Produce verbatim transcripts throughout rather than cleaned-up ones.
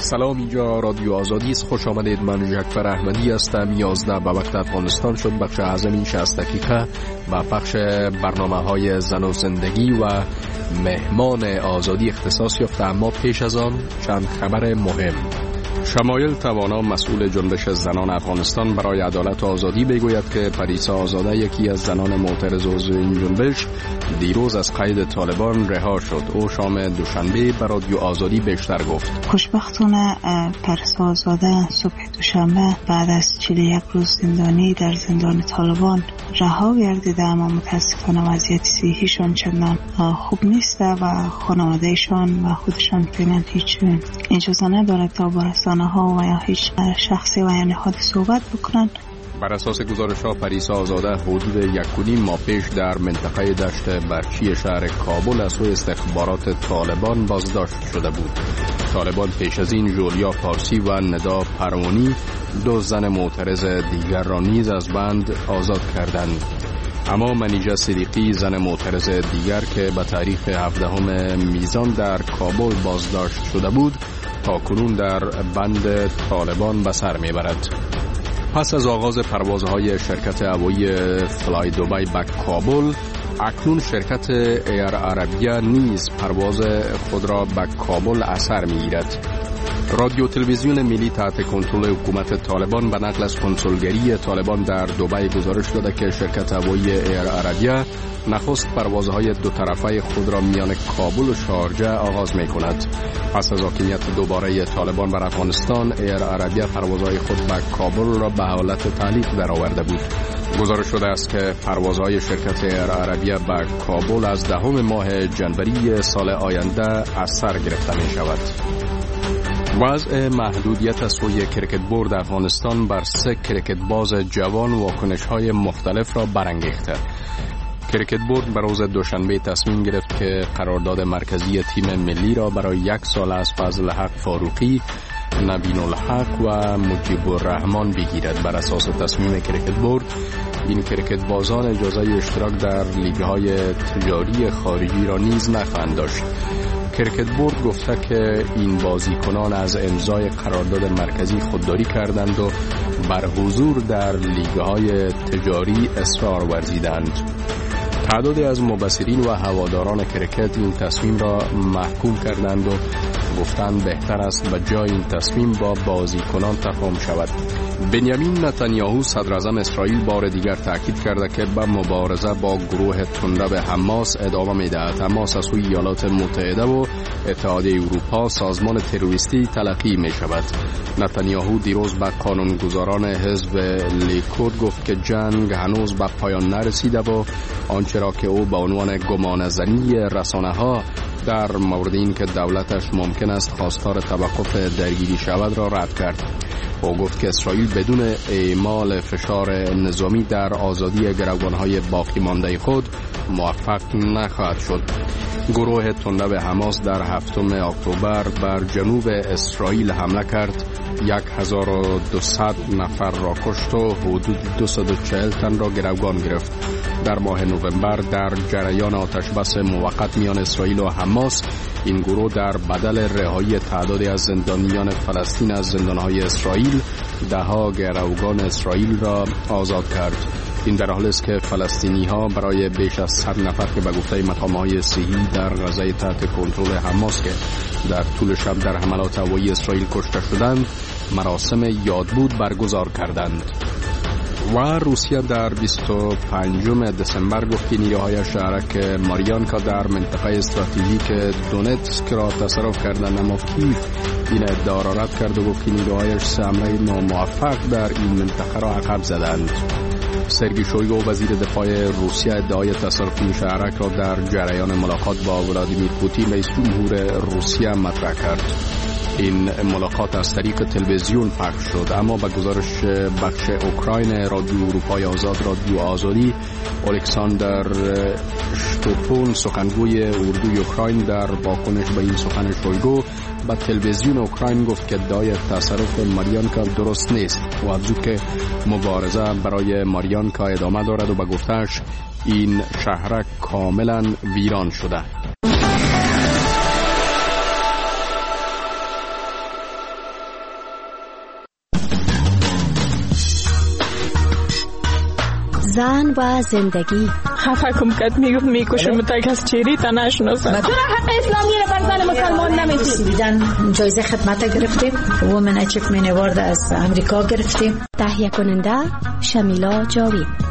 سلام، اینجا رادیو آزادی است. خوش آمدید. من جعفر احمدی هستم. یازده به وقت افغانستان شد. بخش اعظم این شصت دقیقه و بخش برنامه های زن و زندگی و مهمان آزادی اختصاص یافته. اما پیش از آن چند خبر مهم. شمایل توانا مسئول جنبش زنان افغانستان برای عدالت و آزادی بگوید که پریسا آزاده، یکی از زنان معترض عضو این جنبش، دیروز از قید طالبان رها شد. او شام دوشنبه به رادیو آزادی بیشتر گفت. خوشبختانه پریسا آزاده صبح دوشنبه بعد از چهل و یک روز زندانی در زندان طالبان رها گردیده، اما متاسفانه وضعیت صحیشان چندان خوب نیست و خانوادهشان و خودشان فعلا هیچ اجازه ندارد تا با رسانه ها و یا هیچ شخصی و یا نهادی صحبت بکنند. بر اساس گزارش ها پریسا آزاده حدود یک و نیم ماه پیش در منطقه دشت برچی شهر کابل از سوی استخبارات طالبان بازداشت شده بود. طالبان پیش از این جولیا پارسی و ندا پروانی، دو زن معترض دیگر را نیز از بند آزاد کردند. اما منیژه صدیقی، زن معترض دیگر که به تاریخ هفدهم میزان در کابل بازداشت شده بود، تا کنون در بند طالبان به سر میبرد. پس از آغاز پروازهای شرکت هوایی فلای دوبای به کابل، اکنون شرکت ایر عربیه نیز پرواز خود را به کابل اثر میگیرد. رادیو تلویزیون ملی تحت کنترل حکومت طالبان به نقل از کنسولگری طالبان در دبی گزارش داده که شرکت هوایی ایر عربیه نخست پروازهای دو طرفه خود را میان کابل و شارجه آغاز می کند. پس از حاکمیت دوباره طالبان بر افغانستان، ایر عربیه پروازهای خود به کابل را به حالت تعلیق درآورده بود. گزارش شده است که پروازهای شرکت ایر عربیه به کابل از دهم ماه جنوری سال آینده از سر گرفته می شود. وضع محدودیت از سوی کرکت بورد افغانستان بر سه کرکت باز جوان واکنش‌های مختلف را برانگیخته. کرکت بورد بر روز دوشنبه تصمیم گرفت که قرارداد مرکزی تیم ملی را برای یک سال از فضل حق فاروقی، نبین الحق و مجیب الرحمن بگیرد. بر اساس تصمیم کرکت بورد، این کرکت بازان اجازه اشتراک در لیگ‌های تجاری خارجی را نیز نخواهند داشت. کرکت بورد گفته که این بازیکنان از امضای قرارداد مرکزی خودداری کردند و بر حضور در لیگ‌های تجاری اصرار ورزیدند. تعدادی از مبصرین و هواداران کرکت این تصمیم را محکوم کردند و گفتند بهتر است به جای این تصمیم با بازیکنان تفاهم شود. بنیامین نتانیاهو صدر اعظم اسرائیل بار دیگر تاکید کرده که به مبارزه با گروه تندرو حماس ادامه می‌دهد. حماس از سوی ایالات متحده و اتحادیه اروپا سازمان تروریستی تلقی می‌شود. نتانیاهو دیروز به قانونگذاران حزب لیکود گفت که جنگ هنوز به پایان نرسیده و آنچه را که او به عنوان گمانه‌زنی رسانه‌ها در مورد این که دولتش ممکن است خواستار توقف درگیری شود را رد کرد. او گفت که اسرائیل بدون اعمال فشار نظامی در آزادی گروگان‌های باقی مانده خود موفق نخواهد شد. گروه تندرو حماس در هفتم اکتبر بر جنوب اسرائیل حمله کرد، یک هزار و دویست نفر را کشت و حدود دویست و چهل تن را گروگان گرفت. در ماه نوامبر در جریان آتشبس موقت میان اسرائیل و حماس، این گروه در بدل رهایی تعدادی از زندانیان فلسطین از زندانهای اسرائیل، دهها گروگان اسرائیل را آزاد کرد. این در حالی است که فلسطینی ها برای بیش از صد نفر که به گفته مقام‌های صحی در غزه تحت کنترل حماس که در طول شب در حملات هوایی اسرائیل کشته شدند، مراسم یادبود برگزار کردند. و روسیه در بیست و پنجم دسامبر گفت که نیروهای شهرک ماریانکا در منطقه استراتژیک دونتسک را تصرف کردند، اما کیف این ادعا را رد کرد و گفت که نیروهایش سه حمله ناموفق در این منطقه را عقب زدند. سرگئی شویگو وزیر دفاع روسیه ادعای تصرف این شهرک را در جریان ملاقات با ولادیمیر پوتین رئیس جمهور روسیه مطرح کرد. این ملاقات از طریق تلویزیون پخش شد، اما به گزارش بخش اوکراین رادیو اروپای آزاد رادیو آزادی، الکساندر شتوپون سخنگوی اردوی اوکراین در واکنش به این سخن شویگو به تلویزیون اوکراین گفت که ادعای تصرف ماریانکا درست نیست و افزود که مبارزه برای ماریانکا ادامه دارد و به گفته‌اش این شهرک کاملا ویران شده. زن و زندگی. خفه کم کت میگفت میکشم تا کس چیری تا نشناسم. چرا حق اسلامی رو بر زن مسلمان نمیدی؟ دیدن جایزه خدمت گرفتیم. وومن اچیومنت اوارد از امریکا گرفتیم. تهیه کننده شمیلا جاوید.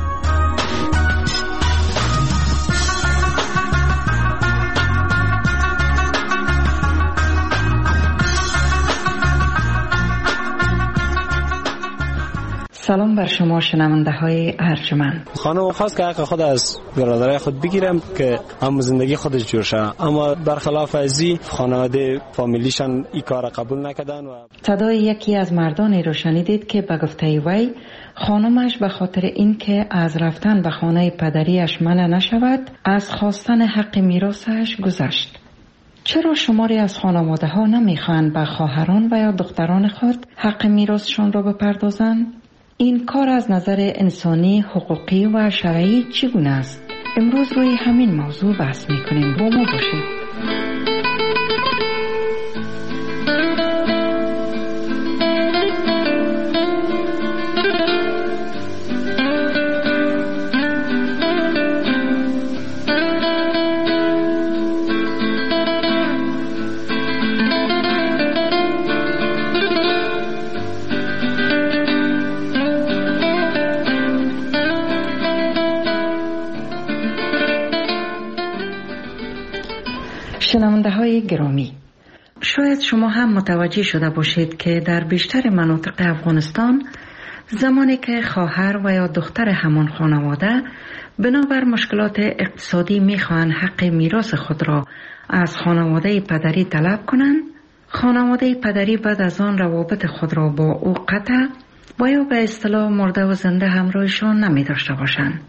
سلام بر شما شنونده های ارجمند. خانم خواست که حق خود از برادرای خود بگیرم که هم زندگی خودش جور شه، اما برخلاف ازی خانواده فامیلیشان این کار قبول نکردن. و صدای یکی از مردانی رو شنیدید که به گفته وی خانمش به خاطر اینکه از رفتن به خانه پدریش منع نشود از خواستن حق میراثش گذشت. چرا شماری از خانواده ها نمیخوان به خواهران و یا دختران خود حق میراثشان را بپردازند؟ این کار از نظر انسانی، حقوقی و شرعی چگونه است؟ امروز روی همین موضوع بحث میکنیم. با ما باشید. شنونده های گرامی، شاید شما هم متوجه شده باشید که در بیشتر مناطق افغانستان زمانی که خواهر و یا دختر همان خانواده بنابر مشکلات اقتصادی میخواهند حق میراث خود را از خانواده پدری طلب کنند، خانواده پدری بعد از آن روابط خود را با او قطع و یا به اصطلاح مرده و زنده همراهشان نمی داشته باشند.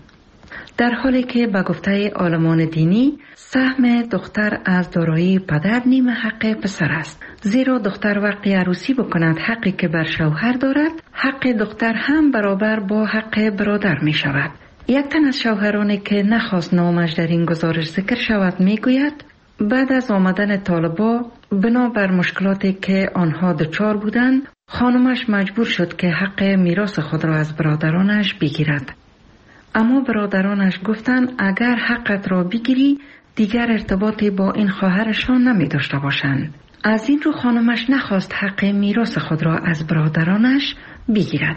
در حالی که به گفته عالمان دینی سهم دختر از دارایی پدر نیم حق پسر است، زیرا دختر وقتی عروسی بکند حقی که بر شوهر دارد، حق دختر هم برابر با حق برادر می شود. یک تن از شوهرانی که نخواست نامش در این گزارش ذکر شود می گوید بعد از آمدن طالبا بنابر مشکلاتی که آنها دچار بودند، خانمش مجبور شد که حق میراث خود را از برادرانش بگیرد. اما برادرانش گفتند اگر حقت را بگیری دیگر ارتباطی با این خواهرشان نمی داشته باشند. از این رو خانمش نخواست حق میراث خود را از برادرانش بگیرد.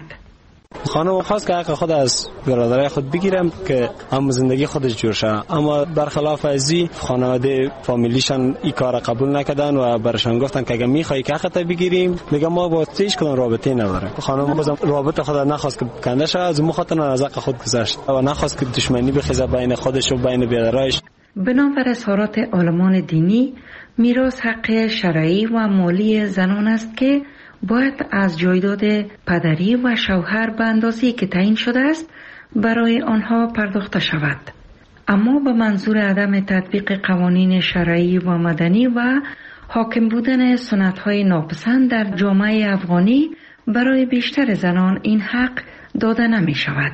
خانم خواست که حق خود از برادرای خود بگیرم که هم زندگی خودش جور شه، اما برخلاف ازی خانواده فامیلیشان این کار قبول نکردن و برشان گفتن که اگه میخوای که حقت بگیریم، میگم ما با هیچ کدوم رابطه نداره. خانم بازم رابطه خود نخواست که کنده شه، از اون خاطر از حق خود گذشت و نخواست که دشمنی بخیزه بین خودش و بین برادرایش. بنابر اظهارات عالمان دینی، میراث حق شرعی و مالی زنان است که باید از جایداد پدری و شوهر به اندازه‌ای که تعیین شده است برای آنها پرداخته شود، اما به منظور عدم تطبیق قوانین شرعی و مدنی و حاکم بودن سنت‌های ناپسند در جامعه افغانی برای بیشتر زنان این حق داده نمی شود.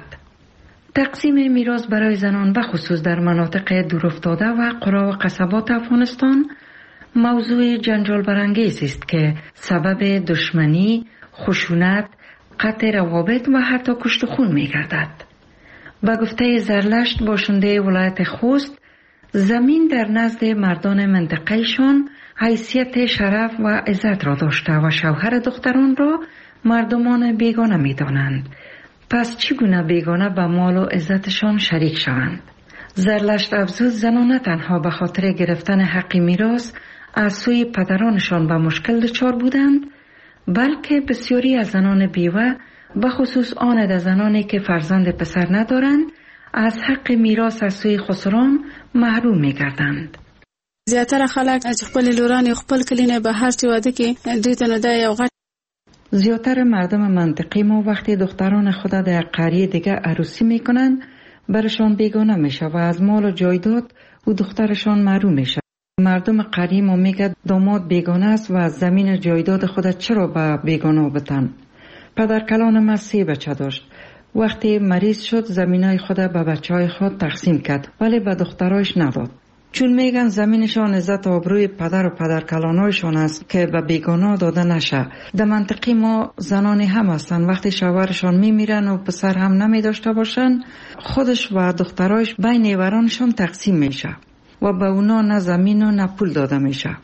تقسیم میراث برای زنان و خصوص در مناطق دورافتاده و قرى و قصبات افغانستان موضوع جنجال برانگیز است که سبب دشمنی، خشونت، قطع روابط و حتی کشت و خون می گردد. به گفته زرلشت باشنده ولایت خوست، زمین در نزد مردان منطقهشان حیثیت شرف و عزت را داشته و شوهر دختران را مردمان بیگانه می دانند. پس چگونه بیگانه به مال و عزتشان شریک شوند؟ زرلشت افزود زنان نه تنها به خاطر گرفتن حق میراث از سوی پدرانشان به مشکل دچار بودند، بلکه بسیاری از زنان بیوه به خصوص آن از زنانی که فرزند پسر ندارند از حق میراث از سوی خسران محروم می‌گردند. زیاتره خلک از خپل لوران خپل کلینه به هر چی واده کې دوی ته نه دی یو غټ زیاتر مردم منطقی ما وقتی دختران خود در قریه دیگه عروسی میکنن برشان بیگانه میشه و از مال و جایداد و دخترشان محروم میشه. مردم قریه ما میگه داماد بیگانه است و از زمین جایداد خود چرا به بیگانه بتن. پدر کلان ما سه بچه داشت. وقتی مریض شد زمینای خود به بچه های خود تقسیم کرد ولی به دخترایش نداد. چون میگن زمینشان عزت و آبروی پدر و پدرکلانایشان است که به بیگانه داده نشه. در منطقه ما زنانی هم هستن وقتی شوهرشان میمیرن و پسر هم نمی داشته باشن، خودش و دخترایش بین نیورانشان تقسیم میشه و به اونا نه زمین و نه پول داده میشه.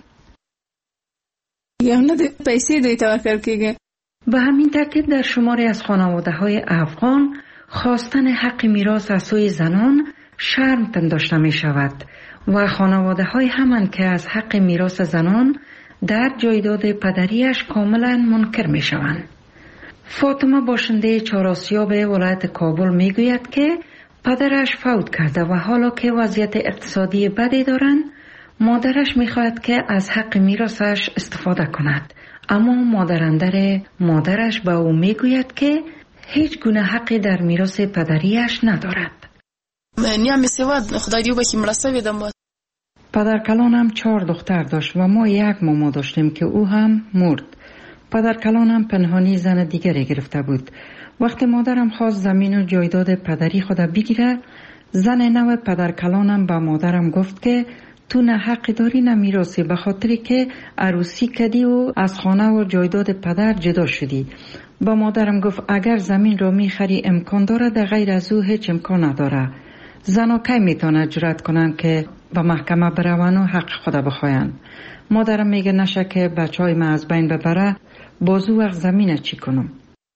یا نه پیسې دوی ته ورکړل کیږي. به همین ترتیب در شماری از خانواده های افغان خواستن حق میراث از سوی زنان شرم پنداشته می شود و خانواده های همان که از حق میراث زنان در جایداد پدریش کاملا منکر می شوند. فاطمه باشنده چهارآسیاب ولایت کابل می گوید که پدرش فوت کرده و حالا که وضعیت اقتصادی بدی دارند، مادرش می خواهد که از حق میراثش استفاده کند، اما مادراندر مادرش به او می گوید که هیچ گونه حقی در میراث پدریش ندارد. نیام سواد خدای دیو بکی مرسوی دم. پدرکلانم چهار دختر داشت و ما یک ماما داشتیم که او هم مرد. پدرکلانم پنهانی زن دیگری گرفته بود. وقتی مادرم خواست زمین و جایداد پدری خود بگیره، زن نو پدرکلانم به مادرم گفت که تو نه حق داری نه میراثی، به خاطری که عروسی کردی و از خانه و جایداد پدر جدا شدی. با مادرم گفت اگر زمین رو میخری امکان داره، در غیر از او هیچ امکان نداره. زنها کی میتونه جرأت کنن که به محکمه برون و حق خدا بخواین؟ مادرم میگه نشه که بچهای من از بین ببره، بازو وقت زمینه چی کنم؟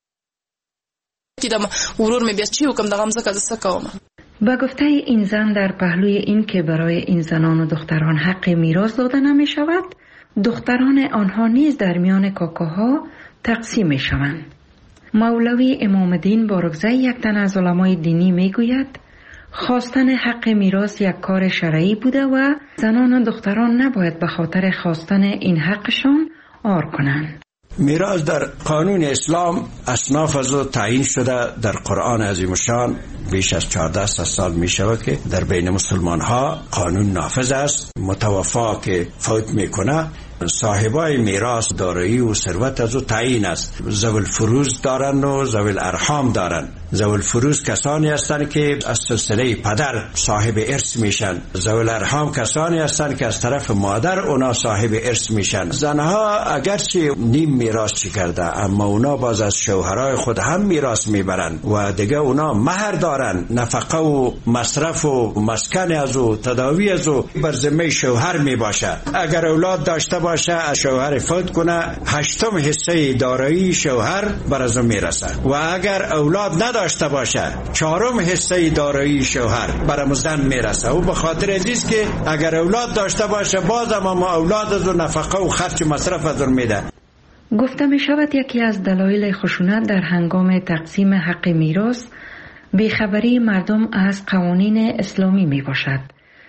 دیدم ورور میبید چی حکم دغم زکه دسکوم. با گفته این زن در پهلوی این که برای این زنان و دختران حق میراث داده نمی شود، دختران آنها نیز در میان کاکاها تقسیم می شوند. مولوی امام الدین بارکزی یک تن از علمای دینی می گوید خواستن حق میراث یک کار شرعی بوده و زنان و دختران نباید به خاطر خواستن این حقشان عار کنند. میراث در قانون اسلام اصناف از او تعیین شده. در قرآن عظیم الشان بیش از چهارده سال می شود که در بین مسلمان ها قانون نافذ است. متوفا که فوت میکنه، صاحبای میراث دارایی و ثروت از او تعیین است. ذوی الفروض دارن و ذوی الارحام دارن. ذوی الفروض کسانی هستند که از سلسله پدر صاحب ارث میشن. ذوی الارحام کسانی هستند که از طرف مادر اونا صاحب ارث میشن. زنها اگرچه نیم میراث چی کرده، اما اونا باز از شوهرای خود هم میراث میبرن و دیگه اونا مهر دارن. نفقه و مصرف و مسکن از او، تداوی از او بر ذمه شوهر میباشه. اگر اولاد داشته باشه، از شوهر فوت کنه، هشتم حصه دارایی شوهر بر از اون میرسه. و اگر اولاد نداشته باشه، چهارم حصه دارایی شوهر بر زن میرسه. و به خاطر ازیست که اگر اولاد داشته باشه، باز اما اولاد از اون نفقه و خرچ مصرف از اون میده. گفته می شود یکی از دلایل خشونت در هنگام تقسیم حق میراث بیخبری مردم از قوانین اسلامی می باشد.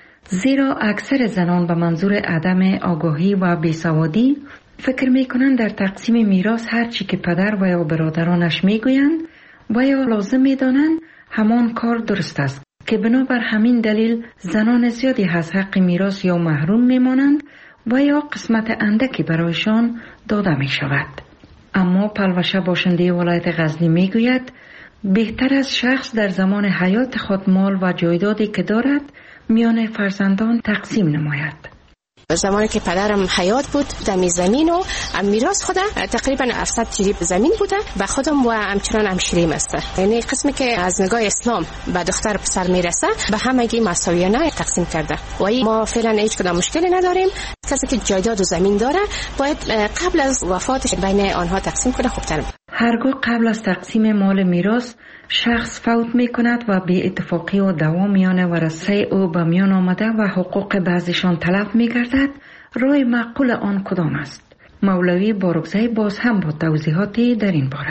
زیرا اکثر زنان به منظور عدم آگاهی و بیسوادی فکر می کنند در تقسیم میراث هر چی که پدر و یا برادرانش می گویند و یا لازم می دانند همان کار درست است، که بنابر همین دلیل زنان زیادی از حق میراث یا محروم می مانند و یا قسمت اندکی برایشان داده می شود. اما پلوشه باشنده ولایت غزنی می گوید بهتر از شخص در زمان حیات خود مال و جایدادی که دارد میان فرزندان تقسیم نماید. زمانی که پدرم حیات بود، دمی زمین و میراث خودم تقریبا هفتصد جریب زمین بوده و خودم و همچنان همشیریم است. یعنی قسمی که از نگاه اسلام به دختر پسر میرسه به همگی مساویانه تقسیم کرده و ما فعلا هیچ کدام مشکلی نداریم. کسی که جایداد و زمین داره باید قبل از وفاتش بین آنها تقسیم کنه. خوبتر هرگاه قبل از تقسیم مال میراث شخص فوت می کند و بی اتفاقی و دوام میان ورثه او به میان آمده و حقوق بعضیشان تلف می گردد، راه معقول آن کدام است؟ مولوی بارکزی باز هم با توضیحاتی در این باره.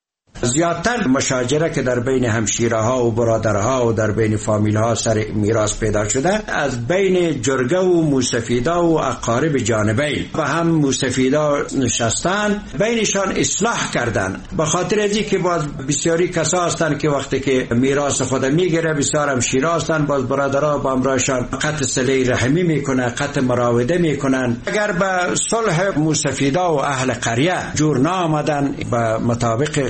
زیادتر مشاجره که در بین همشیره ها و برادرها و در بین فامیل ها سر میراث پیدا شده، از بین جرگه و موسفیدا و اقارب جانبین و هم موسفیدا نشستن، بینشان اصلاح کردن. به خاطر ازی که باز بسیاری کسا هستن که وقتی که میراث خود میگیره، بسیار همشیره هستن، باز برادرها با امرایشان قطع صله رحمی میکنن، قطع مراوده میکنن. اگر به صلح موسفیدا و اهل قریه جور نامدن به مطابق قانون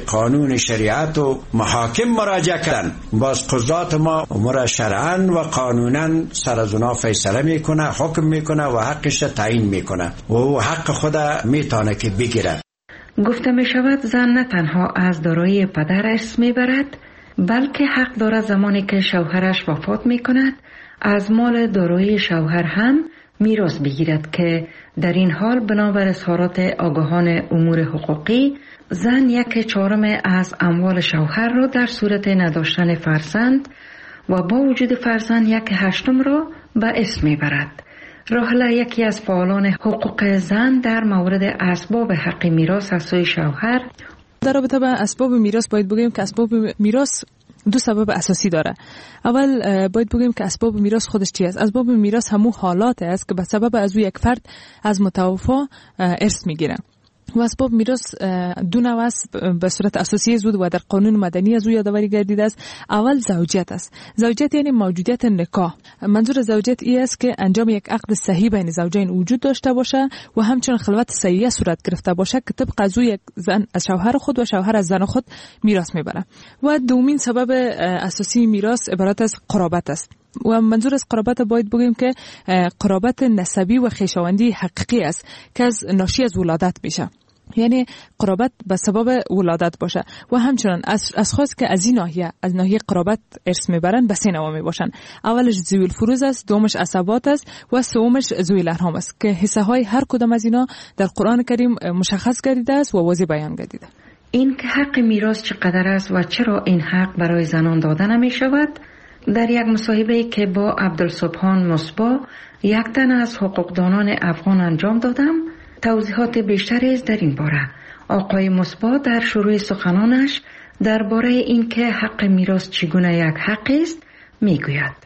قانون شریعت و محاکم مراجعه کردن. باز قضات ما امور شرعاً و قانوناً سر از اونا فیصله میکنه، حکم میکنه و حقش تعیین میکنه و او حق خود میتونه که بگیره. گفته می شود زن نه تنها از دارایی پدر ارث میبرد، بلکه حق دارد زمانی که شوهرش وفات می کند از مال دارایی شوهر هم میراث بگیرد که در این حال بنابر اظهارات آگاهان امور حقوقی زن یک چهارم از اموال شوهر را در صورت نداشتن فرزند و با وجود فرزند یک هشتم را به اسم میبرد. راهله یکی از فعالان حقوق زن در مورد اسباب حق میراث از سوی شوهر. در رابطه با اسباب میراث باید بگیم که اسباب میراث دو سبب اساسی داره. اول باید بگیم که اسباب میراث خودش چی است؟ اسباب میراث همون حالات است که به سبب از او یک فرد از متوفا ارث میگیره. و اسباب میراث دو نوع است به صورت اساسی زود و در قانون مدنی از او یادآوری گردیده است. اول زوجیت است. زوجیت یعنی موجودیت نکاح. منظور زوجیت این است که انجام یک عقد صحیح بین زوجین وجود داشته باشه و همچنین خلوت صحیحه صورت گرفته باشه که طبق از او یک زن از شوهر خود و شوهر از زن خود میراث میبره. و دومین سبب اساسی میراث عبارت از قرابت است. و منظور از قرابت باید بگیم که قرابت نسبی و خویشاوندی حقیقی است که از ناشی از ولادت میشه. یعنی قرابت به سبب ولادت باشه و همچنان از از خاص که از این ناحیه از ناحیه قرابت ارث میبرن به سه نوع میباشن. اولش ذوی الفروض است، دومش عصبات است و سومش ذوی الارحام است که حصه های هر کدام از اینا در قرآن کریم مشخص گردیده است و واضح بیان گردیده. این که حق میراث چقدر است و چرا این حق برای زنان داده نمی شود، در یک مصاحبه‌ای که با عبدالسبحان مصباح یک تن از حقوقدانان افغان انجام دادم توضیحات بیشتری در این باره. آقای مصباح در شروع سخنانش درباره این که حق میراث چگونه یک حق است میگوید.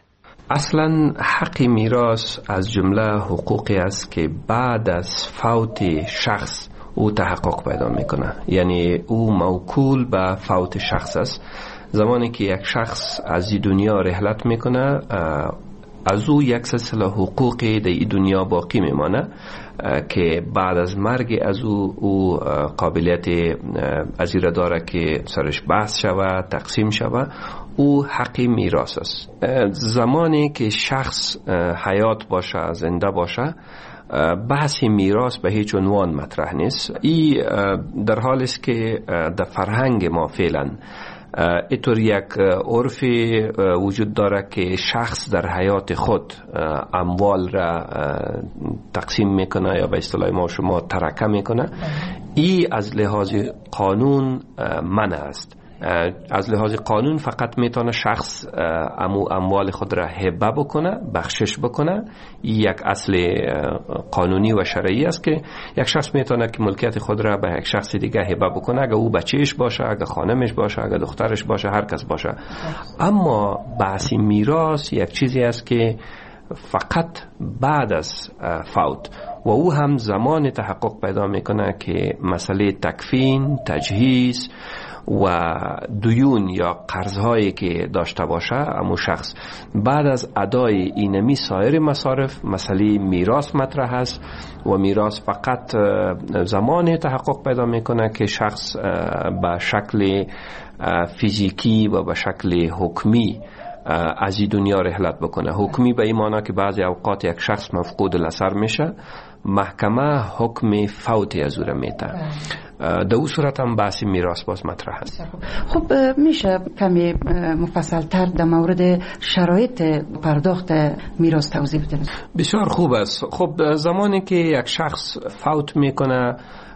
اصلا حق میراث از جمله حقوقی است که بعد از فوت شخص او تحقق پیدا میکنه، یعنی او موکول به فوت شخص است. زمانی که یک شخص از این دنیا رحلت میکنه از او یک سلسله حقوقی در این دنیا باقی میمانه که بعد از مرگ از او او قابلیت از این داره که سرش بحث شود، تقسیم شود. او حق میراث است. زمانی که شخص حیات باشه، زنده باشه، بحث میراث به هیچ عنوان مطرح نیست. این در حالی است که در فرهنگ ما فعلا اینطور یک عرف وجود داره که شخص در حیات خود اموال را تقسیم میکنه یا به اصطلاح ما شما ترکه میکنه. این از لحاظ قانون منع است. از لحاظ قانون فقط میتونه شخص امو اموال خود را هبه بکنه، بخشش بکنه. یک اصل قانونی و شرعی است که یک شخص میتونه که ملکیت خود را به یک شخص دیگه هبه بکنه، اگه او بچهش باشه، اگه خانمش باشه، اگه دخترش باشه، هر کس باشه. اما بحث میراث یک چیزی است که فقط بعد از فوت و او هم زمان تحقق پیدا میکنه که مسئله تکفین، تجهیز و دیون یا قرضهایی که داشته باشه اما شخص بعد از ادای اینمی سایر مصارف مسئله میراث مطرح است و میراث فقط زمان تحقق پیدا میکنه که شخص به شکل فیزیکی و به شکل حکمی از این دنیا رحلت بکنه. حکمی به این معنی که بعضی اوقات یک شخص مفقود الاثر میشه، محکمه حکم فوت از او را میده. در اون صورت هم بحث میراث باز مطرح است. خب میشه کمی مفصل تر در مورد شرایط پرداخت میراث توضیح بده؟ بسیار خوب است. خب زمانی که یک شخص فوت میکنه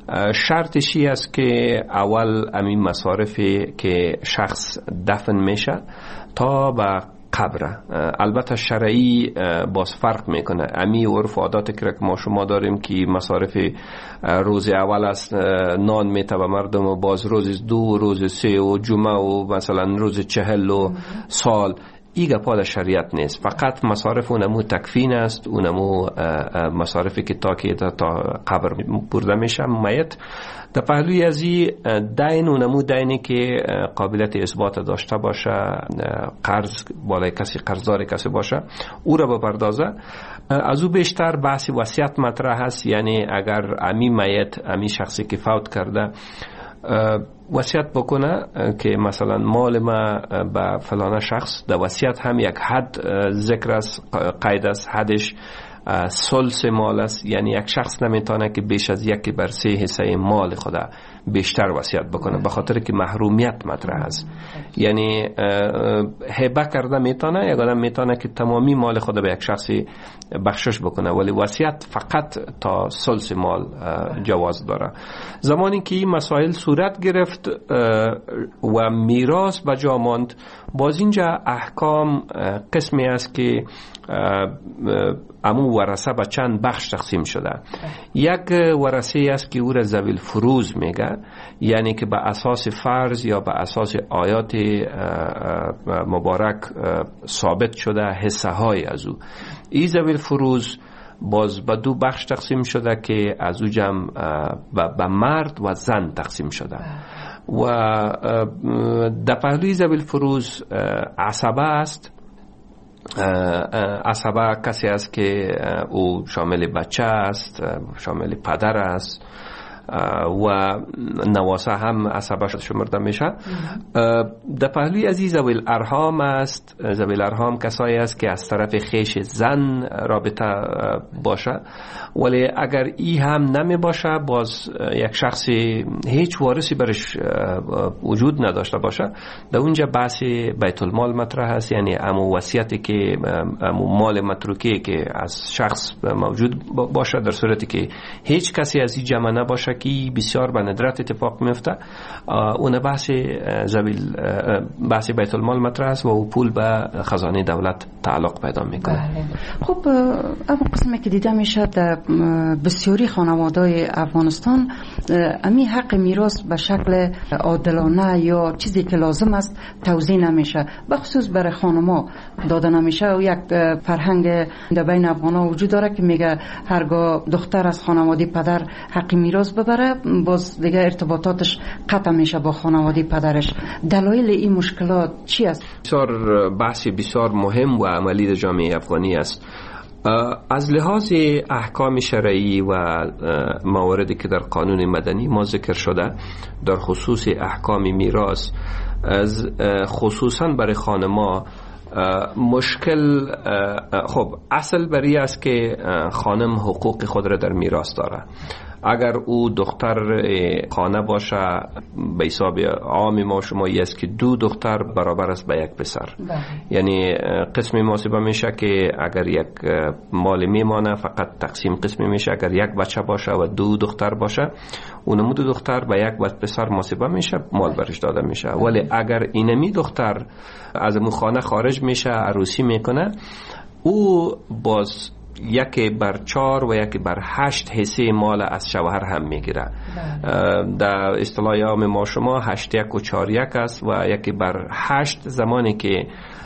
شرطش است که اول همین مصارفی که شخص دفن میشه تا به قبر، البته شرعی باز فرق میکنه. امی عرف عادات که ما شما داریم که مصارف روز اول است نان میته به مردم و باز روز دو، روز سه و جمعه و مثلا روز چهل و سال، ایگه پا شریعت نیست. فقط مصارف اونمو تکفین است، اونمو مصارفی که تا که تا قبر برده میشه میت. در پهلوی ازی دین اونمو دینی که قابلیت اثبات داشته باشه، قرض بالای کسی، قرضدار کسی باشه، او را بپردازه. از او بیشتر بحث وصیت مطرح هست، یعنی اگر امی میت، امی شخصی که فوت کرده وصیت بکنه که مثلا مال ما به فلان شخص، در وصیت هم یک حد ذکر است، قید است، حدش ثلث مال است، یعنی یک شخص نمیتونه که بیش از یک بر سه حصه مال خود بیشتر وصیت بکنه، به خاطر که محرومیت مطرح است. یعنی هبه کرده میتونه، یک آدم میتونه که تمامی مال خود به یک شخصی بخشش بکنه، ولی وصیت فقط تا ثلث مال جواز داره. زمانی که این مسائل صورت گرفت و میراث به جا ماند، باز اینجا احکام قسمی است که امو ورثه به چند بخش تقسیم شده. یک ورثه است که او را ذوی الفروض میگه، یعنی که به اساس فرض یا به اساس آیات مبارک ثابت شده حصه های از او. این ذوی الفروض باز به دو بخش تقسیم شده که از او جمع به مرد و زن تقسیم شده. و در پهلوی ذوی الفروض عصبه است. عصبه کسی است که او شامل بچه است، شامل پدر است و نواسه هم عصبه شمرده میشه. در پهلوی از ذوی الارحام است. ذوی الارحام کسایی است که از طرف خیش زن رابطه باشه، ولی اگر ای هم نمی باشه، باز یک شخصی هیچ وارثی برش وجود نداشته باشه، در اونجا بحث بیت المال مطرح است، یعنی امو وصیتی که امو مال متروکی که از شخص موجود باشه، در صورتی که هیچ کسی از این جمع نباشه که بسیار به ندرت اتفاق میفته، اون بحث زویل بحث بیت المال مطرح است و او پول به خزانه دولت تعلق پیدا میکنه. بله. خب اما قسمی که دیده میشه در بسیاری خانواده‌های افغانستان امی حق میراث به شکل عادلانه یا چیزی که لازم است توزیع نمیشه، به خصوص برای خانم‌ها داده نمیشه. و یک فرهنگ در بین افغان‌ها وجود داره که میگه هرگاه دختر از خانواده پدر حق میراث ببره، باز دیگه ارتباطاتش قطع میشه با خانواده پدرش. دلایل این مشکلات چی است؟ بسیار بحثی بسیار مهم و عملی در جامعه افغانی است. از لحاظ احکام شرعی و مواردی که در قانون مدنی ما ذکر شده در خصوص احکام میراث، از خصوصا برای خانما مشکل، خب اصل بری است که خانم حقوق خود را در میراث داره. اگر او دختر خانه باشه، به حساب عام ما شمایی است که دو دختر برابر است به یک پسر. بله. یعنی قسمی محاسبه میشه که اگر یک مال میمانه فقط تقسیم قسمی میشه، اگر یک بچه باشه و دو دختر باشه، اونمو دو دختر به یک پسر محاسبه میشه، مال برش داده میشه. ولی اگر اینمی دختر از مو خانه خارج میشه، عروسی میکنه، او باز یکی بر چار و یکی بر هشت حصه مال از شوهر هم میگیره. در اصطلاح عام ما شما هشت یک و چار یک است و یکی بر هشت زمانی که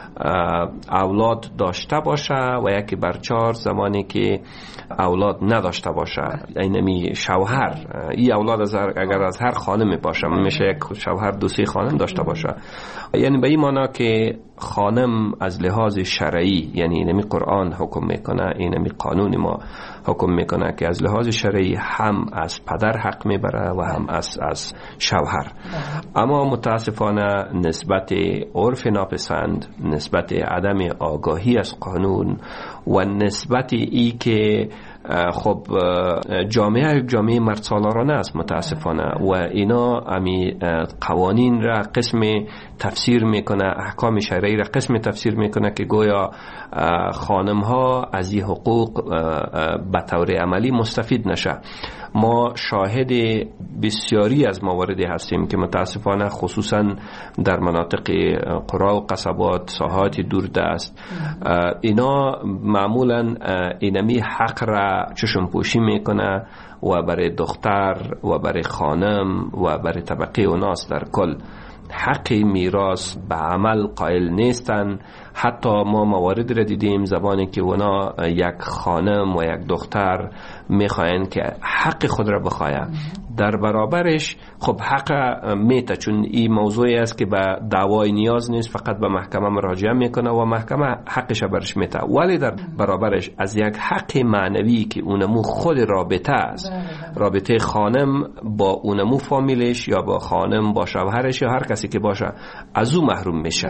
اولاد داشته باشه و یکی بر چار زمانی که اولاد نداشته باشه. اینمی شوهر، این اولاد از اگر از هر خانم باشه، میشه یک شوهر دو سه خانم داشته باشه. یعنی به این معنی که خانم از لحاظ شرعی، یعنی اینمی قرآن حکم میکنه، اینمی قانون ما حکم میکنه که از لحاظ شرعی هم از پدر حق میبره و هم از از شوهر. اما متاسفانه نسبت عرف ناپسند، نسبت عدم آگاهی از قانون و نسبت ای که خب جامعه جامعه مرد سالارانه است متاسفانه و اینا امی قوانین را قسم تفسیر میکنه، احکام شرعی را قسم تفسیر میکنه که گویا خانم ها از این حقوق به طور عملی مستفید نشه. ما شاهد بسیاری از مواردی هستیم که متاسفانه خصوصا در مناطق قرا و قصبات، ساحات دوردست، اینا معمولا اینمی حق را چشم پوشی میکنه و برای دختر و برای خانم و برای طبقه و ناس در کل حق میراث به عمل قائل نیستن. حتی ما موارد را دیدیم زمانی که اونا یک خانم و یک دختر میخواین که حق خود را بخواین، در برابرش خب حق میته، چون این موضوعی است که به دعوای نیاز نیست، فقط به محکمه مراجعه میکنه و محکمه حقش برش میته. ولی در برابرش از یک حق معنوی که اونمو خود رابطه است، رابطه خانم با اونمو فامیلش یا با خانم با شوهرش یا هر کسی که باشه، از او محروم میشه.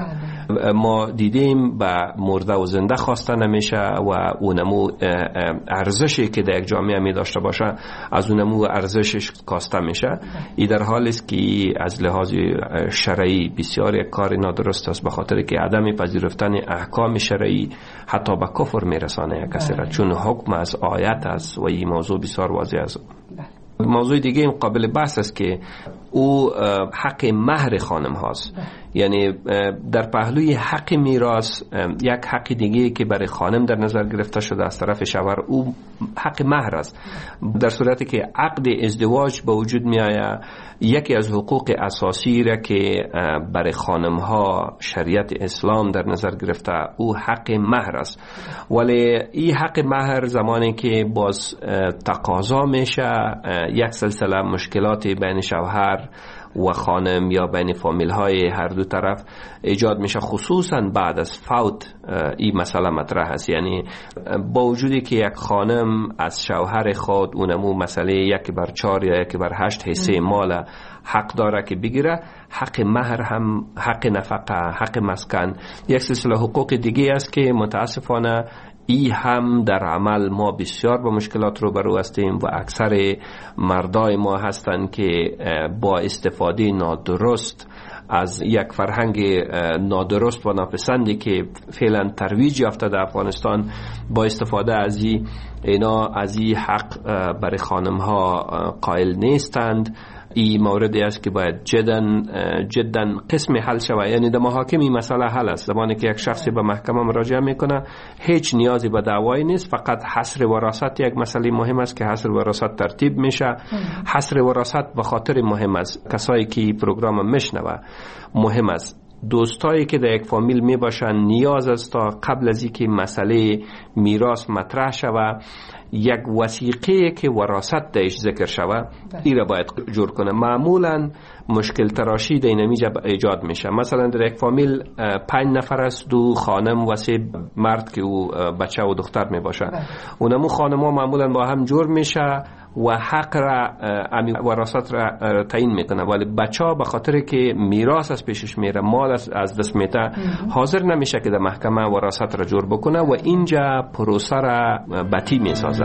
ما دیدیم به مرده و زنده خواسته نمیشه و اونمو ارزشی که در یک جامعه می داشته باشه از اونمو ارزشش کاسته میشه. این در حالی است که از لحاظ شرعی بسیار یک کار نادرست است، به خاطر که عدم پذیرفتن احکام شرعی حتی به کفر میرسانه یک کسی را، چون حکم از آیت است و این موضوع بسیار واضح است. موضوع دیگه این قابل بحث است که او حق مهر خانم هاست. یعنی در پهلوی حق میراث یک حق دیگه که برای خانم در نظر گرفته شده از طرف شوهر، او حق مهر است. در صورتی که عقد ازدواج به وجود می آید، یکی از حقوق اساسی را که برای خانم ها شریعت اسلام در نظر گرفته او حق مهر است. ولی این حق مهر زمانی که باز تقاضا میشه یک سلسله مشکلات بین شوهر و خانم یا بین فامیل های هر دو طرف ایجاد میشه، خصوصا بعد از فوت این مسئله مطرح است. یعنی با وجودی که یک خانم از شوهر خود اونمو مسئله یک بر چار یا یک بر هشت حصه مال حق داره که بگیره، حق مهر هم، حق نفقه، حق مسکن، یک سلسله حقوق دیگه است که متاسفانه ای هم در عمل ما بسیار با مشکلات رو برو هستیم و اکثر مردای ما هستند که با استفاده نادرست از یک فرهنگ نادرست و ناپسندی که فعلا ترویج یافته در افغانستان، با استفاده از این اینا از این حق برای خانم ها قائل نیستند. این موردی است که باید جدا جدا قسم حل شود. یعنی در محاکم این مسئله حل است. زمانی که یک شخصی به محکمه مراجعه میکنه هیچ نیازی به دعوایی نیست، فقط حصر وراثت یک مسئله مهم است که حصر وراثت ترتیب میشه. حصر وراثت به خاطر مهم است، کسایی که پروگرام میشنوه مهم است، دوستایی که در یک فامیل می باشن نیاز است تا قبل از اینکه مسئله میراث مطرح شود یک وثیقه که وراثت درش ذکر شود این را باید جور کنه. معمولا مشکل تراشی در اینجا ایجاد میشه. مثلا در یک فامیل پنج نفر است، دو خانم و سه مرد که او بچه و دختر می باشه، اونمو خانم ها معمولا با هم جور میشه و حق را امی وراثت را تعیین میکنه، ولی بچه ها به خاطر که میراث از پیشش میره، مال از دست میته، حاضر نمیشه که در محکمه وراثت را جور بکنه و اینجا پروسه را بطی میسازه.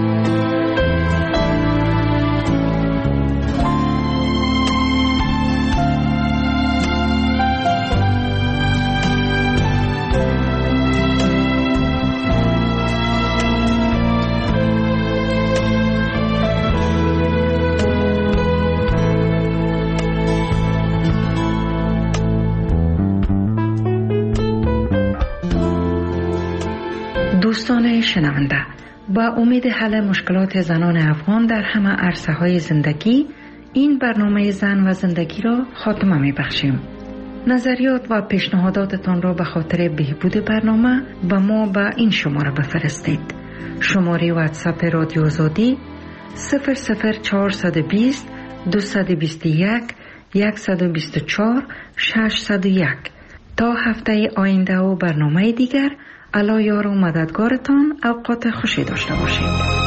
دوستان شنونده، با امید حل مشکلات زنان افغان در همه عرصه های زندگی، این برنامه زن و زندگی را خاتمه می بخشیم. نظریات و پیشنهاداتتان را به خاطر بهبود برنامه به ما به این شماره بفرستید. شماره واتساپ رادیو آزادی صفر صفر چهارصد و بیست دویست و بیست و یک صد و بیست و چهار ششصد و یک. تا هفته آینده و برنامه دیگر، الله یار و مددگارتان. اوقات خوشی داشته باشید.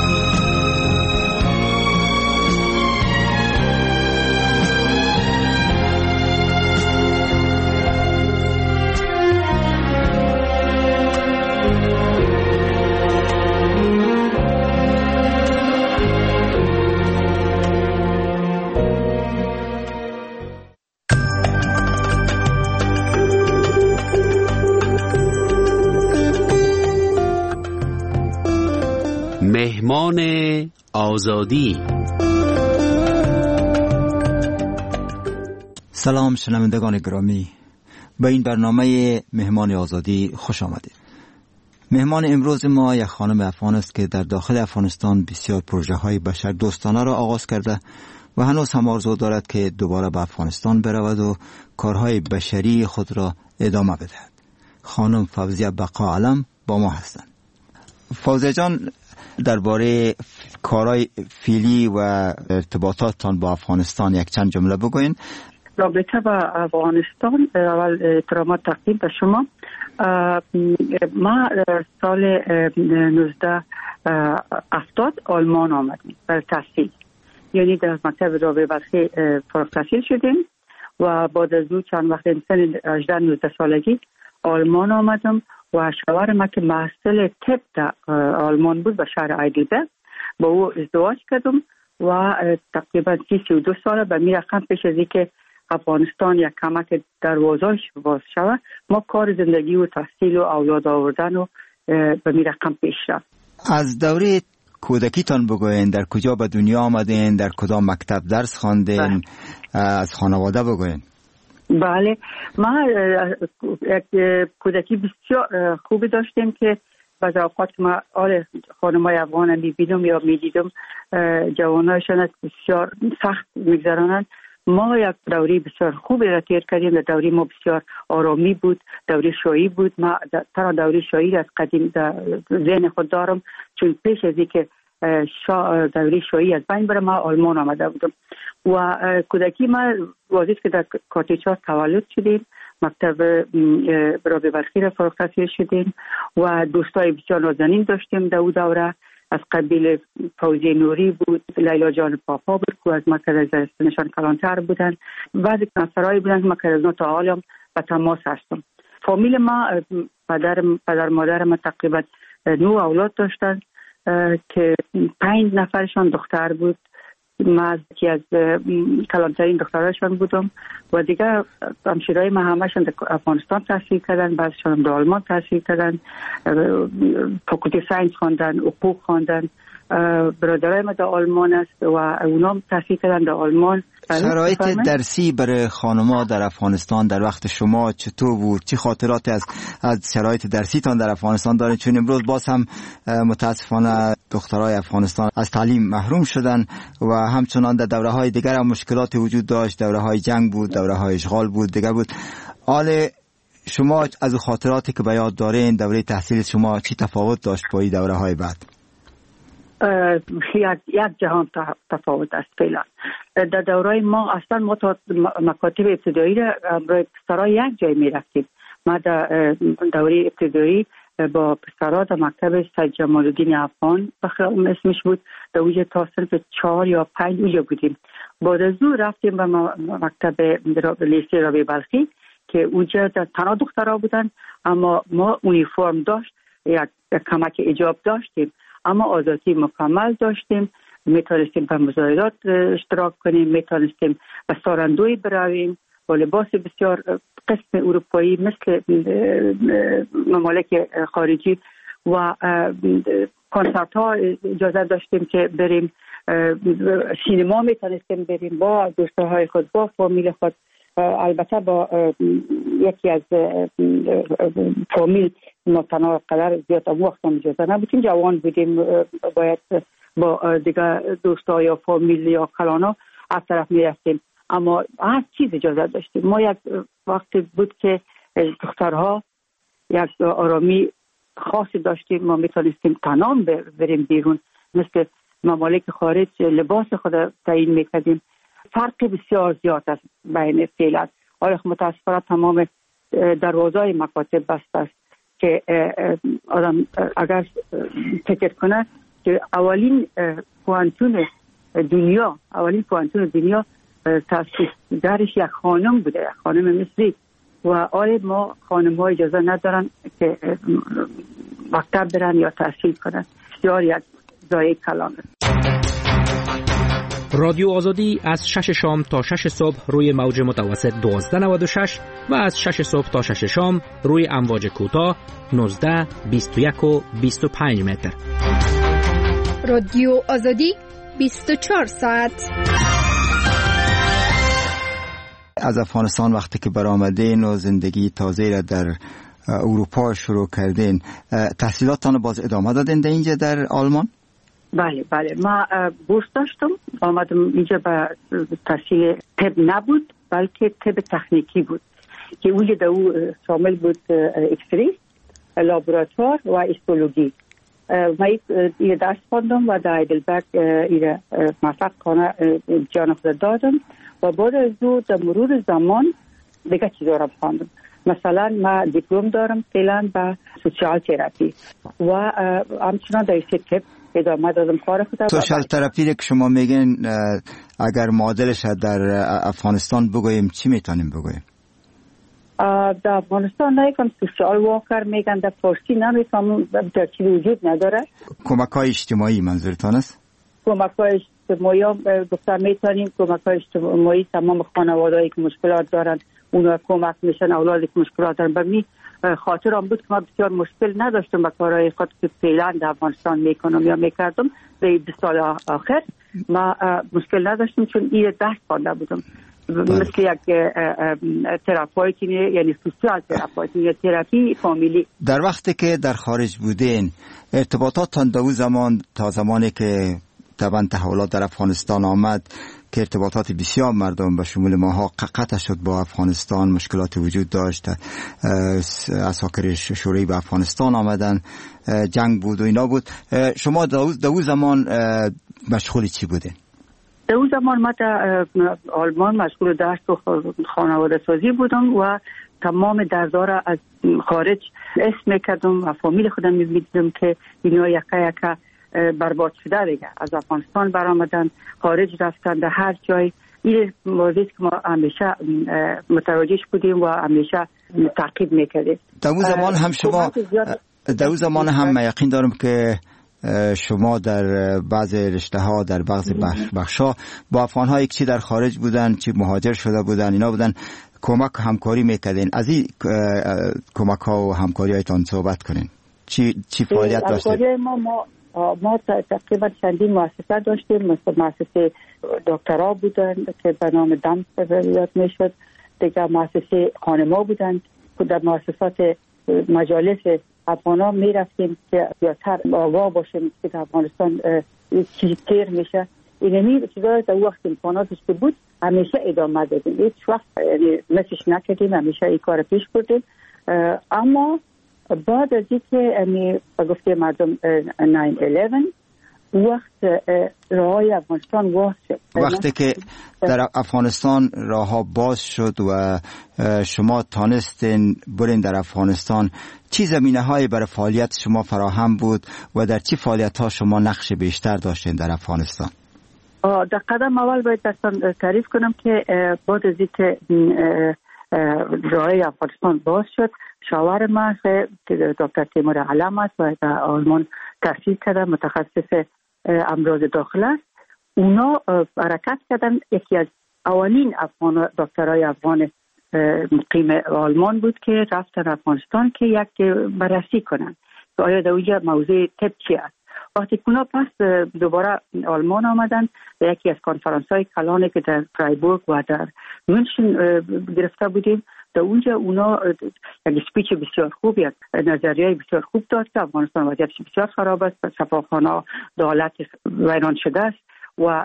مهمان آزادی. سلام شنوندگان گرامی، به این برنامه مهمان آزادی خوش آمدید. مهمان امروز ما یک خانم افغان است که در داخل افغانستان بسیار پروژه های بشر دوستانه را آغاز کرده و هنوز هم آرزو دارد که دوباره به افغانستان برود و کارهای بشری خود را ادامه بدهد. خانم فوزیه بقا علم با ما هستند. فوزیه جان، درباره کارهای فعلی و ارتباطاتتان با افغانستان یک چند جمله بگوین. رابطه با افغانستان، اول احترامات تقدیم به شما. ما سال نوزده هفتاد آلمان آمدیم برای تحصیل، یعنی در مکتب رابعه بلخی فارغ التحصیل شدیم و بعد از او چند وقت سن هجده نوزده سالگی آلمان آمدم و شوهر ما که محصل طب در آلمان بود به شهر هایدلبرگ، با او ازدواج کردم و تقریبا سی و دو ساله به می رقم پیش از که افغانستان یک کمک دروازه‌اش باز شود، ما کار زندگی و تحصیل و اولاد آوردن و به می رقم پیش رفت. از دوره کودکیتان بگوین، در کجا به دنیا آمدین، در کدام مکتب درس خواندین، از خانواده بگوین. بله، ما یک کودکی بسیار خوبی داشتیم که بعض اوقات که ما آل خانمای افغان میبینم یا میدیدم جوانایشان بسیار سخت میگذرانند. ما یک دوری بسیار خوبی را تیر کردیم. در دوری ما بسیار آرامی بود، دوری شایی بود. ما ترا دوری شایی از قدیم در ذهن خود دارم، چون پیش از اینکه دوری شایی از بین بره ما آلمان آمده بودم و کودکی ما واضح که در کاتیچار تولد شدیم، مکتب رابعه بلخی را فارغ التحصیل شدیم و دوستای بسیار نازنین داشتیم در اون دوره. از قبیل فوزی نوری بود، لیلا جان پاپا بود که از مکتب از درستانشان کلانتر بودن، بعضی کنسرهایی بودن که ما که از نوت عالم به تماس هستم. فامیل ما پدر, پدر مادر ما تقریبا نو اولاد داشتن که پنج نفرشان دختر بود. من یکی از کلانترین دختراشان بودم و دیگه همشیرهای ما همشان در افغانستان تحصیل کردن، بعضشان در آلمان تحصیل کردن، فاکولته ساینس خواندن، حقوق خواندن. برادرای ما در آلمان است و اونام تحصیل کردن در آلمان. شرایط درسی برای خانم‌ها در افغانستان در وقت شما چطور بود؟ چه خاطرات از از شرایط درسی تان در افغانستان دارید؟ چون امروز باز هم متاسفانه دخترای افغانستان از تعلیم محروم شدن و همچنان در دوره‌های دیگر هم مشکلات وجود داشت. دوره‌های جنگ بود، دوره‌های اشغال بود، دیگر بود. حال شما از خاطراتی که به یاد دارین دوره تحصیل شما چی تفاوت داشت با این دوره‌های بعد؟ یک یک جهان تفاوت است. فعلا در دوره ما اصلا ما تا مکاتب ابتدایی را برای پسرها یک جای می رفتیم. ما در دوره ابتدایی با پسرها در مکتب سید جمال الدین افغان بخیر اسمش بود، در اونجا تا صنف چهار یا پنج اونجا بودیم. بعد از اون رفتیم به مکتب لیسه رابعه بلخی که اونجا تنها دخترها بودن، اما ما اونیفرم داشت، یک کمک ایجاب داشتیم، اما آزادی مکمل داشتیم. میتونستیم به مظاهرات اشتراک کنیم، میتونستیم به ساراندوی برویم با لباس بسیار قسم اروپایی مثل ممالک خارجی و کنسرت ها اجازه داشتیم که بریم، سینما میتونستیم بریم با دوستهای خود، با فامیل خود. البته با یکی از فامیل ما تنها قدر زیاد وقت هم اجازه نبودیم، جوان بودیم، باید با دیگه دوستا یا فامیل یا کلانا از طرف میرفتیم، اما هر چیز اجازه داشتیم. ما یک وقت بود که دخترها یک آرامی خاصی داشتیم، ما میتونستیم تنها بریم بیرون، مثل ممالک خارج لباس خود تعیین میکردیم. فرق بسیار زیاد است بین فعلا. آره متاسفانه تمام دروازه‌های مکاتب بسته است که آدم اگر فکر کنه که اولین پوانتون دنیا اولین پوانتون دنیا تاسیس درش یک خانم بوده، یک خانم مصری، و آره ما خانم‌ها اجازه ندارن که مکتب برن یا تحصیل کنن. بسیار یک ضایع کلام است. رادیو آزادی از شش شام تا شش صبح روی موج متوسط دوازده نود و شش و از شش صبح تا شش شام روی امواج کوتاه نوزده، بیست و یک و بیست و پنج متر. رادیو آزادی بیست و چهار ساعت. از افغانستان وقتی که برآمدین و زندگی تازه را در اروپا شروع کردین، تحصیلاتتان باز ادامه دادین در اینجا در آلمان؟ بله بله، ما بورس داشتم، آمدم اینجا به تحصیل طب نبود بلکه طب تکنیکی بود، که اونجا در او شامل بود اکسری، لابراتوار و هیستولوژی. ما این درس خواندم و در هایدلبرگ این موفق کنه جان خود دادم و بعد از او در مرور زمان دیگه چیزا را خواندم. مثلا ما دیپلم دارم فعلا به سوشال تراپی و همچنان در این تپ ادامه دادم کار خودم. سوشال تراپی که شما میگین اگر معادلش در افغانستان بگوییم چی میتونیم بگوییم؟ در افغانستان نیکم سوشال واکر میگن، در فارسی نمیفهمم در چی وجود نداره. کمک های اجتماعی منظورتان است؟ کمک های اجتماعی هم گفتم میتونیم کمک های اجتماعی تمام خانوادهایی که مشکلات دارن اونا کمک میشن، اولادی که مشکلات دارن. به می خاطرم بود که ما بسیار مشکل نداشتم با کارهای خود که فعلا در افغانستان میکنم یا میکردم. به بیست سال آخر ما مشکل نداشتم چون این درس خوانده بودم. مثل یک تراپیوتی یعنی سوشال تراپیوتی یا تراپی فامیلی. در وقتی که در خارج بودین ارتباطاتتان در اون زمان تا زمانی که طبعا تحولات در افغانستان آمد که ارتباطات بسیار مردم به شمول ماها قطع شد با افغانستان، مشکلات وجود داشت، عساکر شوروی به افغانستان آمدن، جنگ بود و اینا بود. شما در اون زمان مشغول چی بودین؟ در اون زمان ما در آلمان مشغول درس و خانواده سازی بودم و تمام دردارا از خارج اسم میکردم و فامیل خودم میدیدم که اینا یکه یکه برباد شده دیگه، از افغانستان برآمدن، خارج رفتن، در هر جای. این موضوعی که ما همیشه متوجهش بودیم و همیشه تعقیب میکردیم. در اون زمان هم شما در اون زمان هم یقین دارم که شما در بعض رشته ها در بعض بخش ها با افغان ها یک چی در خارج بودن، چی مهاجر شده بودن، اینا بودن، کمک همکاری میکردین. از این کمک ها و همکاری هایتان صحبت کنین. چی چی فعالیت داشتید؟ ما ما ما تقریبا چندین مؤسسه داشتیم. مثل مؤسسه دکترا بودن که به نام دم یاد میشد، دیگه مؤسسه خانما بودن که در مؤسسات مجالس افغانا میرفتیم که زیادتر آگاه باشیم که در افغانستان چی تیر میشه. اینمی چیزا در وقت امکاناتش که بود همیشه ادامه دادیم، هیچ وقت مسش نکردیم، همیشه این کار پیش بردیم. اما بعد از اینکه امی گفته مردم ناین الیون وقت راههای افغانستان باز شد، وقتی که در افغانستان راهها باز شد و شما تانستین برین در افغانستان، چی زمینه های برای فعالیت شما فراهم بود و در چی فعالیت ها شما نقش بیشتر داشتین در افغانستان؟ در قدم اول باید دستان تعریف کنم که بعد از اینکه راههای افغانستان باز شد، شاور ما که دکتر تیمور علم است و در آلمان تحصیل کرده، متخصص امراض داخله است. اونا حرکت کردن. یکی از اولین افغان دکترای افغان مقیم آلمان بود که رفتن افغانستان که یک بررسی کنن که آیا در اونجا موضوع طب چی است. وقتی که اونا پس دوباره آلمان آمدن و یکی از کنفرانس های کلانی که در فرایبورگ و در مونشن گرفته بودیم، در اونجا اونا یک سپیچ بسیار خوب، یک نظریه بسیار خوب داد که افغانستان وضعیتش بسیار خراب است، شفاخانه دولت ویران شده است و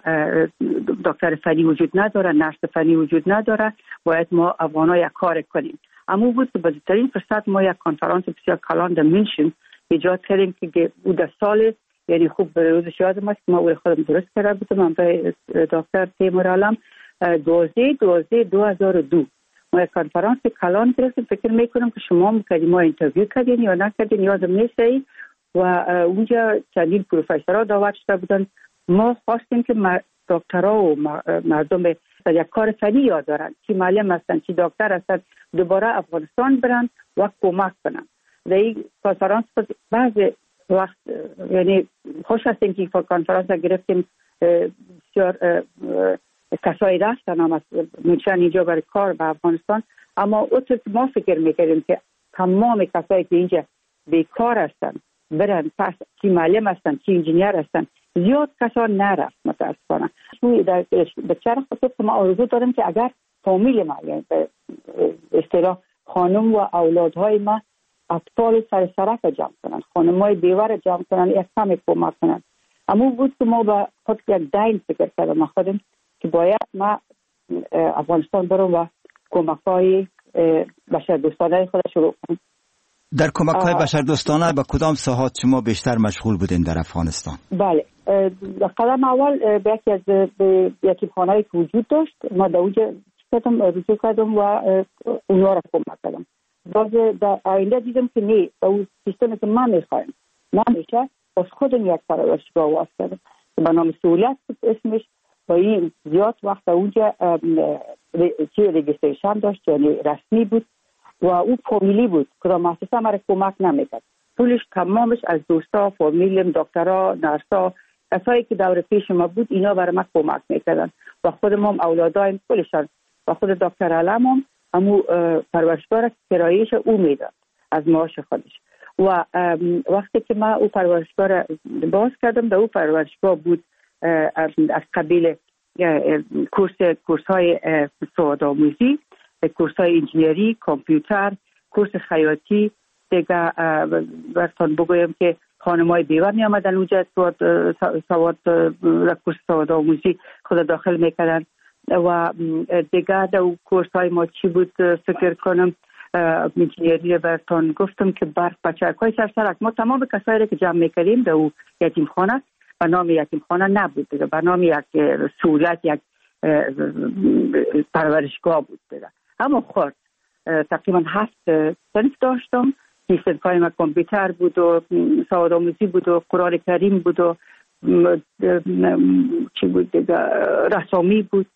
دکتر فنی وجود نداره، نرس فنی وجود نداره، باید ما افغانا یک کار کنیم. اما بود که بزرگترین فرصت ما یک کنفرانس بسیار کلان در مونشن ایجاد کردیم که او در سال، یعنی خوب به روزش یادم است که ما او خودم درست کرده بودم، من به دکتر تیمور علم دوازده دوازده دو هزار و دو ما یک کنفرانس کلان گرفتیم. فکر میکنم که شما میکردیم ما اینترویو کردین یا نکردین یادم نیست و اونجا چندین پروفسورها دعوت شده بودن. ما خواستیم که دکترها و مردم یک کار فنی یاد دارن، چی معلم هستن، چی دکتر هستن، دوباره افغانستان برن و کمک کنن. در این کنفرانس بعض وقت یعنی خوش هستیم که کنفرانس گرفتیم، بسیار کسایی رفتن هم از منشن اینجا برای کار به افغانستان. اما اوتر ما فکر میکردیم که تمام کسایی که اینجا بیکار هستن برن پس، چی معلم هستن، چی انجینیر هستن، زیاد کسا نرفت متاسفانه. در بچه خطور که ما آرزو دارم که اگر فامیل ما، یعنی به اصطلاح خانم و اولادهای ما اطفال سر سرک جمع کنن، خانم های بیوار جمع کنن، یک کمی کمک کنن. اما بود که ما با خود یک دین فکر کردم خودم که باید ما افغانستان برم و کمک های بشر دوستانه خود شروع کنم. در کمک های بشر دوستانه به کدام ساحات شما بیشتر مشغول بودین در افغانستان؟ بله، قدم اول به یکی از یتیمخانه‌ای که وجود داشت ما در اونجا کردم، رجوع کردم و اونها را کمک کردم. باز در آینده دیدم که نه، با اون سیستمی که من میخوایم نمیشه، باز خودم یک پرورشگاه واس کردم به نام سهولت اسمش. با این زیاد وقت اونجا چی رجیستریشن داشت، یعنی رسمی بود و او فامیلی بود که مؤسسه مرا کمک نمیکرد. پولش تمامش از دوستا، فامیلم، دکترها، نرسا، کسایی که دور پیش ما بود اینا برای ما کمک میکردن و خودم هم اولادایم پولشان و خود دکتر علم هم همو پرورشگاه کرایهش او میداد از معاش خودش. و وقتی که ما او پرورشگاه را باز کردم، در او پرورشگاه بود از قبیل کورس کورس های سوادآموزی، کورس های انجینری، کامپیوتر، کورس خیاطی. دیگه براتون بگویم که خانمای بیوه می آمدن اونجا سواد سواد کورس سوادآموزی خود داخل میکردن. و دیگه در کورس های ما چی بود فکر کنم، انجینری براتون گفتم که برق بچرک های سرسرک. ما تمام کسایی که جمع میکردیم در او یتیمخانه به نام یتیمخانه نبود دیگه، به نام یک سهولت، یک پرورشگاه بود دیگه. اما خورد تقریبا هفت صنف داشتم. این صنف های ما کامپیوتر بود و سوادآموزی بود و قرآن کریم بود و چی بود دیگه، رسامی بود.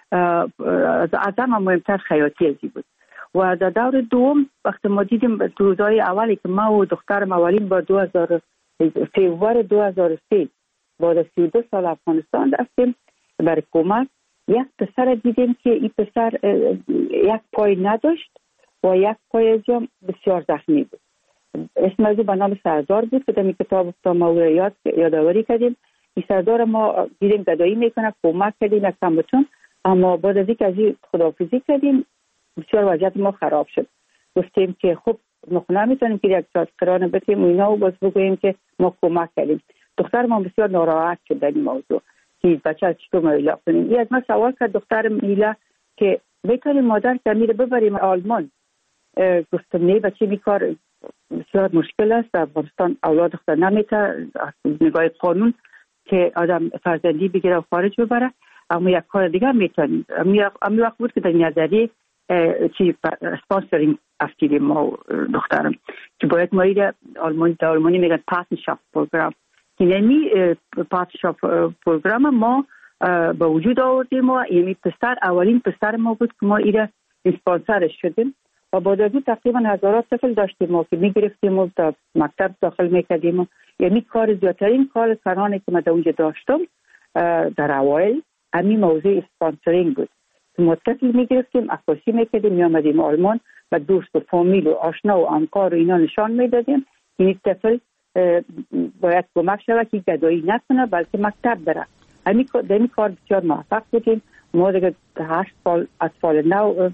از همه مهمتر خیاطی ازی بود. و در دور دوم وقتی ما دیدیم روزهای اولی که ما و دخترم اولین با دو هزار فوریه دو هزار و سه بعد از سی و دو سال افغانستان رفتیم برای کمک، یک پسر دیدیم که این پسر یک پای نداشت و یک پای از هم بسیار زخمی بود. اسم از به نام سردار بود که در این کتاب ما او را یاد یادآوری کردیم. این سردار ما دیدیم گدایی میکنه، کمک کردیم یک کمتون، اما بعد از اینکه از این خداحافظی کردیم بسیار وضعیت ما خراب شد. گفتیم که خب ما نمیتونیم که یک ساعت قرار بدیم و اینا و باز بگوییم که ما کمک کردیم. دختر ما بسیار ناراحت شد در این موضوع که بچه چطور ما ایلا کنیم. این از ما سوال کرد دختر میلا که بکنیم مادر که میره ببریم آلمان. گفتم نه بچه بی کار بسیار مشکل است، در افغانستان اولاد دختر نمیتر از نگاه قانون که آدم فرزندی بگیره و خارج ببره، اما یک کار دیگه میتونیم. امی وقت بود که در نظری چی اسپانسرینگ افتیدیم ما دخترم که باید ما ایره آلمانی در آلمانی میگن پارتنرشاپ پروگرام که نمی پارتنرشاپ پروگرام ما با وجود آوردیم و یعنی پسر اولین پسر ما بود که ما ایره اسپانسرش شدیم و بعد از اون تقریبا هزارات طفل داشتیم ما که میگرفتیم و در مکتب داخل میکردیم. یعنی کار زیادترین کار کارانی که ما در اونجا داشتم در اوایل همین موضوع اسپانسرینگ بود. ما طفل میگرفتیم، عکاسی میکردیم، میامدیم آلمان و دوست و فامیل و آشنا و همکار و اینا نشان میدادیم این طفل باید کمک شود که گدایی نکنه بلکه مکتب بره. همین در کار بسیار موفق بودیم. ما دیگه هشت سال اطفال نو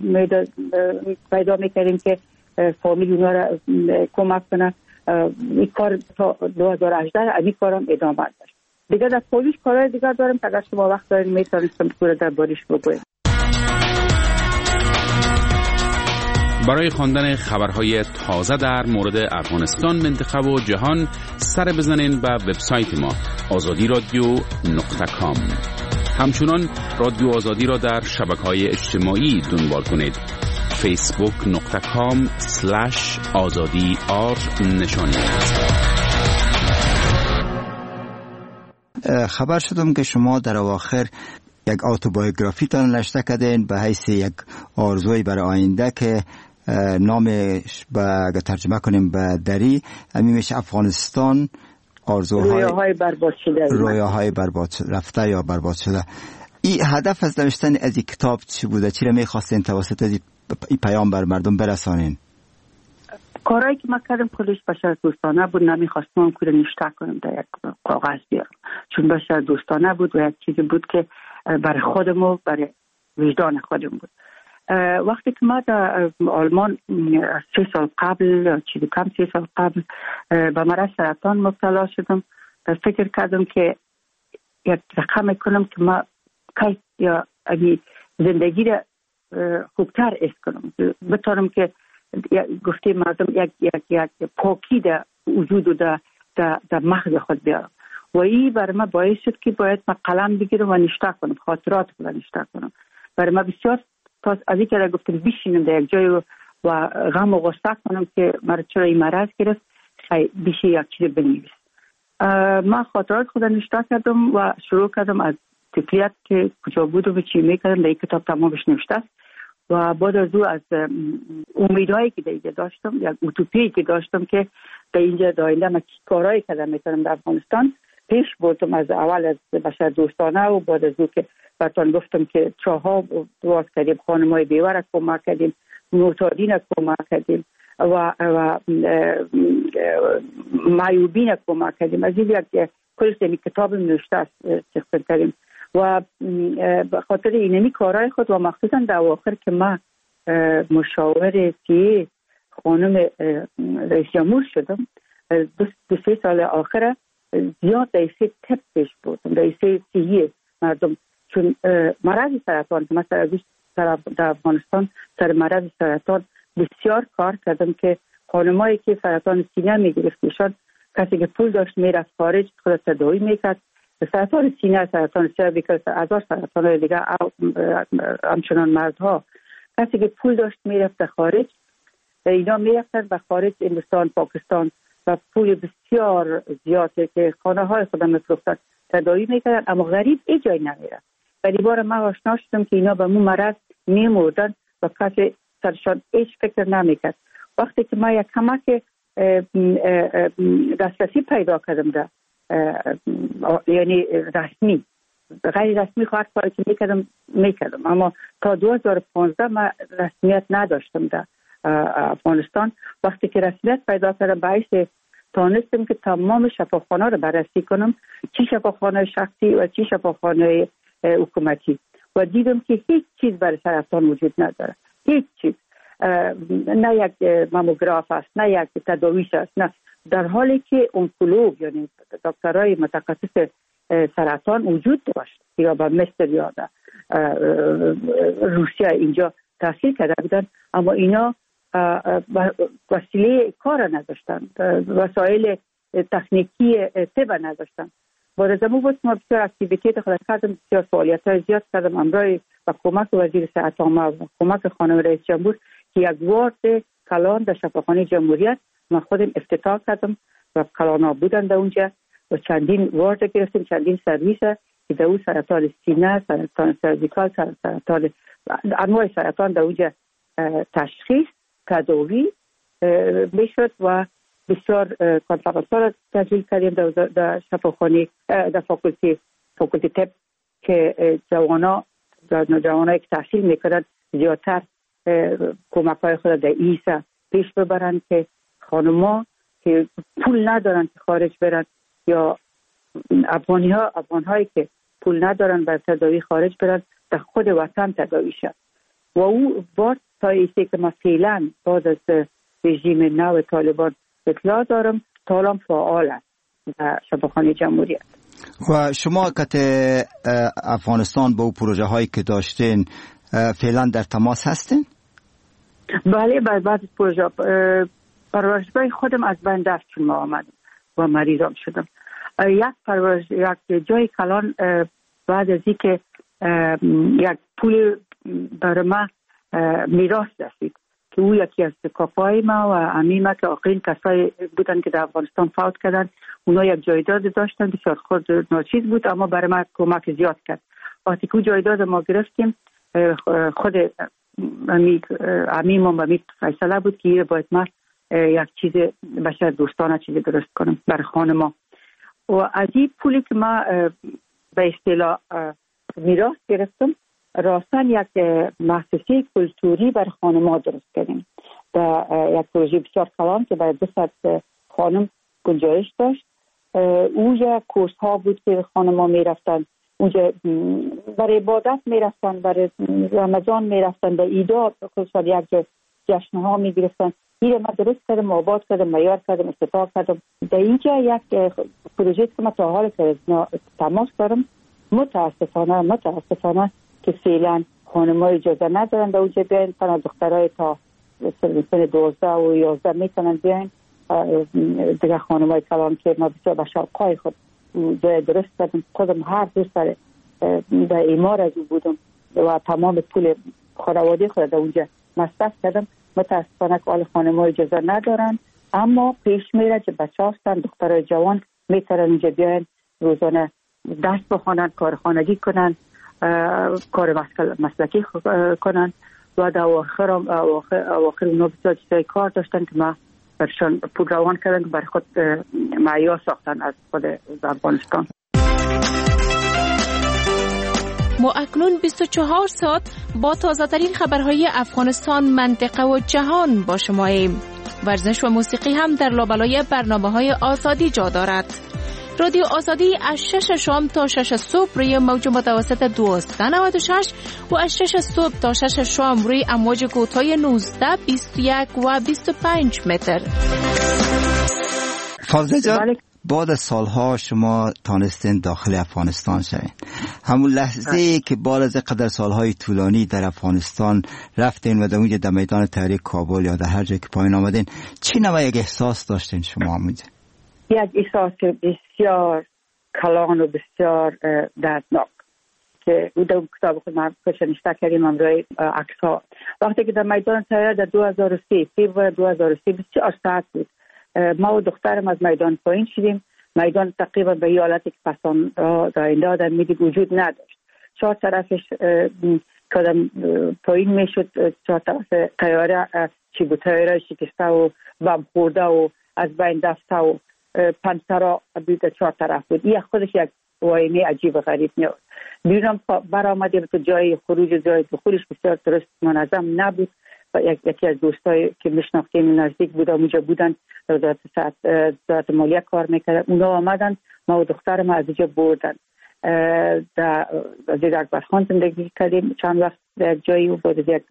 پیدا میکردیم که فامیل اونا را کمک کنه. این کار تا دو هزار و هجده همین کارم ادامه داشت. دیگه در پولیش کارهای دیگر دارم که اگر شما وقت دارین میتونستم پورا در باریش بگویم. برای خواندن خبرهای تازه در مورد افغانستان، منطقه و جهان سر بزنین به وبسایت ما آزادی رادیو نقطه کام. همچنان رادیو آزادی را در شبکه‌های اجتماعی دنبال کنید. فیسبوک نقطه کام سلش آزادی آر نشانید. خبر شدم که شما در اواخر یک اتوبیوگرافی تان نوشته کردین به حیث یک آرزوی برای آینده که نامش به اگه ترجمه کنیم به دری همین میشه افغانستان آرزوهای رویاهای برباد شده رویاهای برباد رفته یا برباد شده. این هدف از نوشتن از این کتاب چی بوده؟ چی را میخواستین توسط از این پیام بر مردم برسانین؟ کارهایی که ما کردم کلش بشر دوستانه بود، نمیخواستم که رو نشته کنم در یک کاغذ بیارم چون بشر دوستانه بود و یک چیزی بود که برای خودم و برای وجدان خودم بود. وقتی که ما در آلمان سه سال قبل چیزی کم سه سال قبل به مرض سرطان مبتلا شدم، فکر کردم که یک رقم کنم که ما کی یا زندگی را خوبتر اس کنم، بتونم که گفته مردم یک یک یک پاکی در وجود و در در, در مغز خود بیارم و این برای من باعث شد که باید من قلم بگیرم و نشته کنم، خاطرات خود نشته کنم. برای من بسیار تا از این که گفتم بشینم در یک جای و, و غم و غصه کنم که مرا چرا این مرض گرفت، خیلی بیشه یک چیز بنویس. من خاطرات خود نشته کردم و شروع کردم از طفلیت که کجا بودم و چی میکردم در این کتاب تمامش نوشته است و بعد از او از امیدهایی که در اینجا داشتم یا اوتوپیایی که داشتم که در اینجا در آینده من کارهایی کردم میتونم در افغانستان پیش بردم، از اول از بشر دوستانه و بعد از او که براتون گفتم که چاها باز کردیم، خانمای بیوه کمک کردیم، معتادین کمک کردیم و, و معیوبین کمک کردیم. از این یک کل سمی کتاب نوشته است چیز کردیم و بخاطر اینمی کارهای خود و مخصوصا در آخر که من مشاور سی خانم رئیس جمهور شدم، دو, دو سه سال آخر زیاد در سه تپ پیش بودم، در سه سیه مردم، چون مرض سرطان که مثلا در افغانستان سر مرض سرطان بسیار کار کردم که خانمایی که سرطان سینه میگرفتشان کسی که پول داشت میرفت خارج خود تداوی میکرد، سرطان سینه، سرطان سرویکال، هزار سرطان دیگه همچنان مردها، کسی که پول داشت میرفت خارج، اینا میرفتن به خارج هندوستان، پاکستان و پول بسیار زیاده که خانه های خودم میفروختن تداوی میکردن، اما غریب ای جای نمیرفت. ولی بار من آشنا شدم که اینا به مو مرض میمردن و کسی سرشان هیچ فکر نمیکرد. وقتی که ما یک کمک دسترسی پیدا کردم ده یعنی رسمی، غیر رسمی خواهد کاری که میکردم میکردم اما تا دو هزار و پانزده من رسمیت نداشتم در افغانستان. وقتی که رسمیت پیدا کردم باعث تانستم که تمام شفاخانه رو بررسی کنم، چی شفاخانه شخصی و چی شفاخانه حکومتی، و دیدم که هیچ چیز برای سرطان وجود نداره، هیچ چیز، نه یک ماموگراف است، نه یک تداویش است، نه، در حالی که اونکولوگ یعنی دکترای متخصص سرطان وجود داشت یا با مصر یا روسیه اینجا تحصیل کرده بودن، اما اینا وسیله کار نداشتن، وسایل تکنیکی طب نداشتن. با رزمو بود ما بسیار اکتیویتی خود کردم، بسیار فعالیت های زیاد کردم امرای و کمک وزیر صحت عامه و کمک خانم رئیس جمهور که یک وارد کلان در شفاخانه جمهوریت ما خودم افتتاح کردم و کلانا بودن در اونجا و چندین وارد گرفتیم، چندین سرویس که در اون سرطان سینه، سرطان سرویکال، سرطان انواع سرطان در اونجا تشخیص تداوی میشد و بسیار کنفرانس‌ها را تشکیل کردیم در, در شفاخانه در فاکولتی فاکولتی طب که جوانا جوانایی که تحصیل میکنند زیادتر کمک‌های خود در ایسا پیش ببرند که خانم‌ها که پول ندارن که خارج برن یا افغانی ها افغان هایی که پول ندارن بر تداوی خارج برن در خود وطن تداوی شد. و او بعد تا ایسته که ما فعلا بعد از رژیم نو طالبان اطلاع دارم تالام فعال است در شفاخانه جمهوریت. و شما که افغانستان با پروژه هایی که داشتین فعلا در تماس هستین؟ بله، بعد از پروژه پرورشگاه خودم از بین دست چون ما آمدم و مریضام شدم. یک پرورش یک جای کلان بعد از این که یک پول برای ما میراث رسید که او یکی از کاپای ما و عمیمه که آخرین کسایی بودن که در افغانستان فوت کردن، اونا یک جایداد داشتن بسیار خود ناچیز بود اما برای ما کمک زیاد کرد. وقتی که جایداد ما گرفتیم خود عمیم و ممید فیصله بود که باید ما یک چیز بشر دوستانه چیز درست کنم برای خانه ما. و از این پولی که ما به اصطلاح میراث گرفتم راستن یک مؤسسه کلتوری برای خانه ما درست کردیم. در یک پروژه بسیار کلان که برای دو صد خانم گنجایش داشت. اونجا کورس ها بود که خانه ما میرفتن، اونجا برای عبادت میرفتن، برای رمضان میرفتن، به ایدا خصوصا یک جشن ها میگرفتن. این ما درست کردم، آباد کردم، معیار کردم، افتتاح کردم. در اینجا یک پروژه که ما تا حال که تماس دارم متاسفانه متاسفانه که فعلا خانم‌های اجازه ندارن در اونجا بیاین، تنها دخترای تا سن دوازده و یازده میتونن بیاین. دیگه خانم‌های کلان که ما بسیار به شوقای خود درست کردیم، خودم هر روز سر در ایمار از او بودم و تمام پول خانواده خود در اونجا مصرف کردم. متاسفانه که آل خانم‌ها اجازه ندارن، اما پیش میره که بچه هستن دخترای جوان میتونن اونجا بیاین، روزانه درس بخونن، کار خانگی کنن، کار مسلکی کنن و در آخر آخر اونا بسیار چیزای کار داشتن که ما برشان پول روان کردن که برای خود معیار ساختن از خود افغانستان. ما اکنون بیست و چهار ساعت با تازه ترین خبرهای افغانستان، منطقه و جهان با شماییم. ورزش و موسیقی هم در لابلای برنامه‌های آزادی جا دارد. رادیو آزادی از شش شام تا شش صبح روی موج متوسط دویست و نود و شش و از شش صبح تا شش شام روی امواج کوتاه نوزده، بیست و یک و بیست و پنج متر. فاضله جان، بعد از سالها شما تانستین داخل افغانستان شوین. همون لحظه ای که بعد از قدر سالهای طولانی در افغانستان رفتین و در اونجا در میدان تحریک کابل یا در هر جای که پایین آمدین، چی نوع یک احساس داشتین شما اونجا؟ یک احساس بسیار کلان و بسیار دردناک که او در کتاب خود من نشته کردیم امروی عکس ها. وقتی که در میدان تحریک در دو هزار و سه فیبر دو هزار و سه بسیار ساعت بود، ما و دخترم از میدان پایین شدیم. میدان تقریبا به یه حالتی که پسان در اینده آدم میدید وجود نداشت. چهار طرفش کدام پایین میشد، چهار طرف تیاره چی بود، تیاره شکسته و بم خورده و از بین دسته و پنسرا بود چهار طرف بود. یه خودش یک واینه عجیب و غریب میاد. بیرون برآمده به جای خروج جای دخولش بسیار درست منظم نبود و یکی از دوستای که میشناختیم نزدیک بود اونجا بودن، وزارت صحت وزارت مالیه کار میکردن، اونا آمدن ما و دخترم از اینجا بردن. در وزیر اکبرخان زندگی کردیم چند وقت در جایی و بعد یک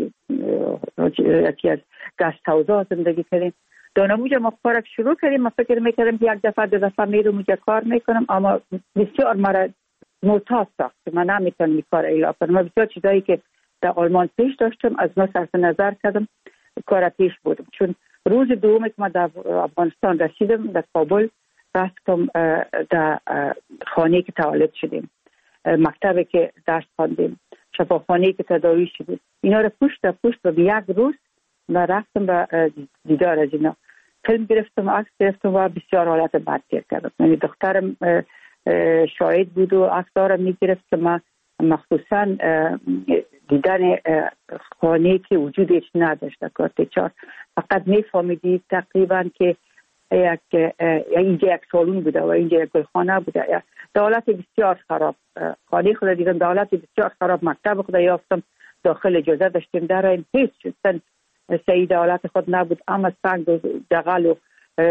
یکی از گست هاوزا زندگی کردیم. دانموجا ما کارک شروع کردیم. ما فکر میکردم که یک دفعه دو دفعه میرم اونجا کار میکنم، اما بسیار مرا معتاد ساخت که من نمیتونم این کار اجرا کنم. من بسیار چیزایی که در آلمان پیش داشتم از ما صرف نظر کردم، کار پیش بودم. چون روز دوم که ما در افغانستان رسیدم در کابل، رفتم در خانه که تولد شدیم، مکتبی که درس خواندیم، شفاخانه که تداوی شدیم، اینا رو پشت در پشت و به یک روز و رفتم به دیدار از اینا. فیلم گرفتم، عکس گرفتم و بسیار حالت بد تیر کردم. یعنی دخترم شاهد بود و عکس ها رو میگرفت که ما مخصوصا دیدن خانه که وجودش نداشت کارت چار، فقط میفهمیدی تقریبا که یک اینجا یک سالون بوده و اینجا یک گلخانه بوده. دولت بسیار خراب، خانه خود دیدم دولت بسیار خراب. مکتب خود یافتم داخل اجازه داشتیم در این هیچ چیز سعی دولت خود نبود، اما سنگ و دغل و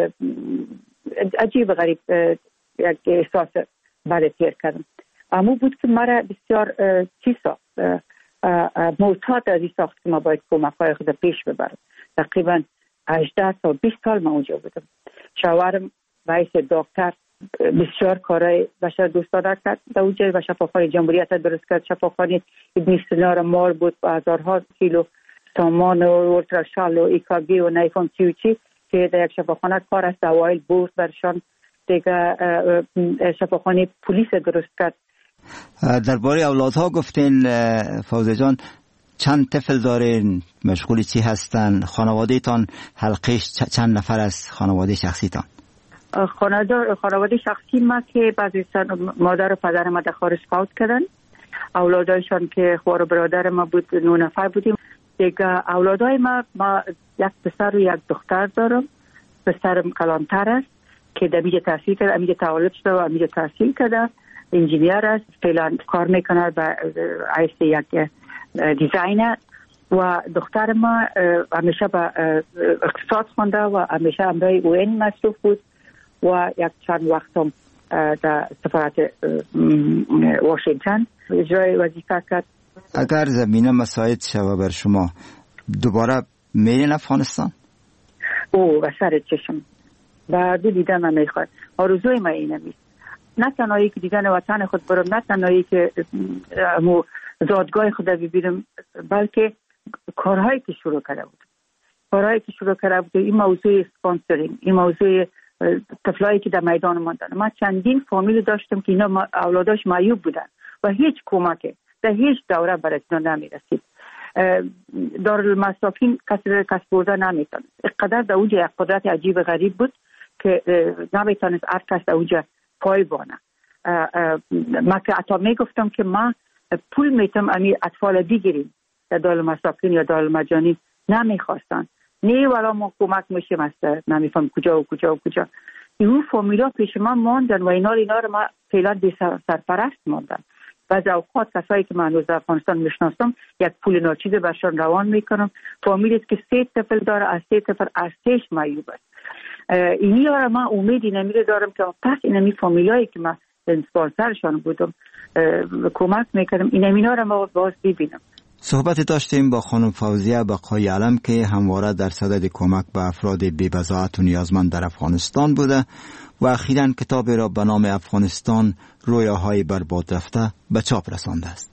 عجیب غریب یک احساس بد تیر کردم. اما بود که مرا بسیار چی ساخت، معتاد از این ساخت که ما باید کمک های خود پیش ببرم. تقریبا هجده تا بیست سال ما اونجا بودم. شوهرم رئیس دکتر بسیار کارهای بشر دوستانه کرد در اونجا و شفاخانه جمهوریت درست کرد. شفاخانه ابن سینا را مال بود و هزارها کیلو سامان و اولتراشال و ایکاگی و نیفون چی و چی که در یک شفاخانه کار است. اوایل برد برشان دیگه شفاخانه پلیس درست کرد. درباره اولادها گفتین فوزه جان، چند طفل دارین؟ مشغول چی هستن؟ خانواده تان حلقش چند نفر از خانواده شخصی تان؟ خانواده شخصی ما که بعضی مادر و پدر ما در خارج فوت کردن. اولادایشان که خوار برادر ما بود نه نفر بودیم. دیگه اولادای ما ما یک پسر و یک دختر دارم. پسرم کلانتر است که در میجه تحصیل کرده، میجه تولد شده و میجه تحصیل کرده، انجینیر است، فعلا کار میکنه به عیس یک دیزاینر. و دختر ما همیشه به اقتصاد خونده و همیشه امرای اوین مصروف بود و یک چند وقت هم در سفارت واشنگتن اجرای وظیفه کرد. اگر زمینه مساعد شود بر شما دوباره میرین افغانستان؟ او و سر چشم و دو دیدن من میخواد. آرزوی من اینه میست، نه تنهایی که دیدن وطن خود برم، نه تنهایی که مو زادگاه خود ببینم، بلکه کارهایی که شروع کرده بود کارهایی که شروع کرده بود این موضوع اسپانسرینگ، این موضوع طفلایی که در میدان ماندن. من چندین فامیل داشتم که اینا اولاداش معیوب بودن و هیچ کمکی در هیچ دوره برای اینا نمیرسید. دارالمساکین کسی را کسب بردن نمیتونست. اقدر در اونجا یک قدرت عجیب غریب بود که نمیتونست هر کس در اونجا پای بانه. ما که حتی میگفتم که ما پول میتونم امی اطفال بگیریم در دارالمساکین یا دارالمجانین، نمیخواستن. نه والا ما کمک میشیم است، نمیفهم کجا و کجا و کجا. این فامیلا پیش من ماندن و اینا اینا رو ما فعلا بی سرپرست ماندن. بعضی اوقات کسایی که من در افغانستان میشناسم یک پول ناچیز برشان روان میکنم. فامیلی که سه طفل داره، از سه طفل از سهش معیوب است. اینی را من امیدی نمیره دارم که پس اینمی فامیلایی که من اسپانسرشان بودم کمک میکردم این اینا را ما باز ببینم. صحبت داشتیم با خانم فوزیه بقای علم که همواره در صدد کمک به افراد بی‌بضاعت و نیازمند در افغانستان بوده و اخیراً کتابی را به نام افغانستان رویاهای برباد رفته به چاپ رسانده است.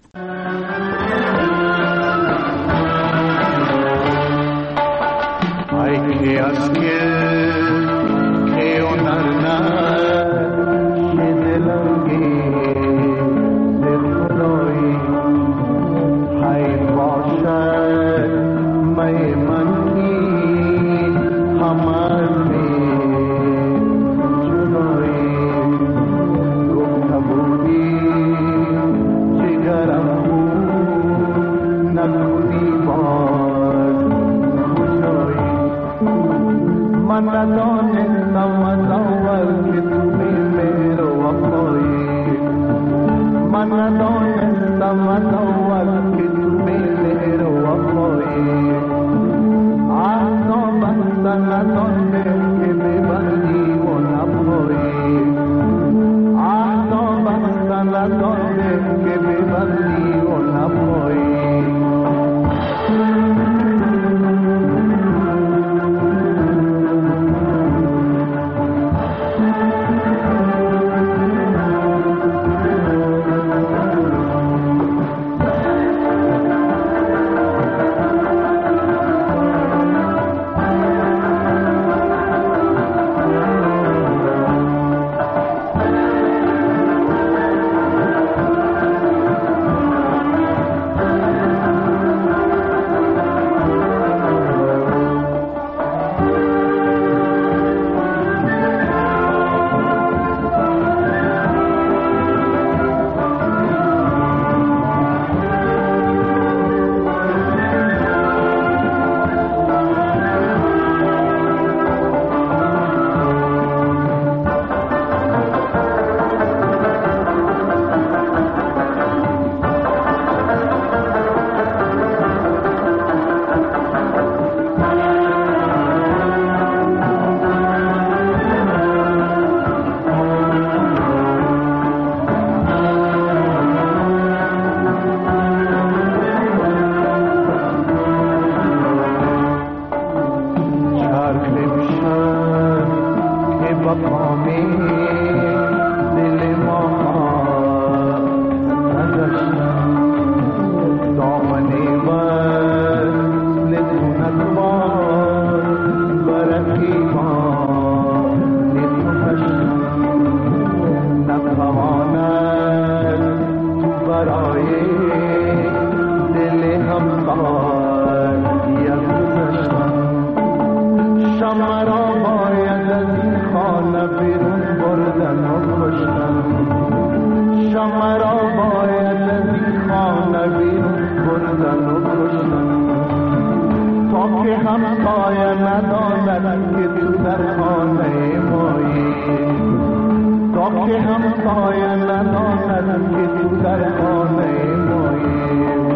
که هم پای نداند که تو در خانه مایی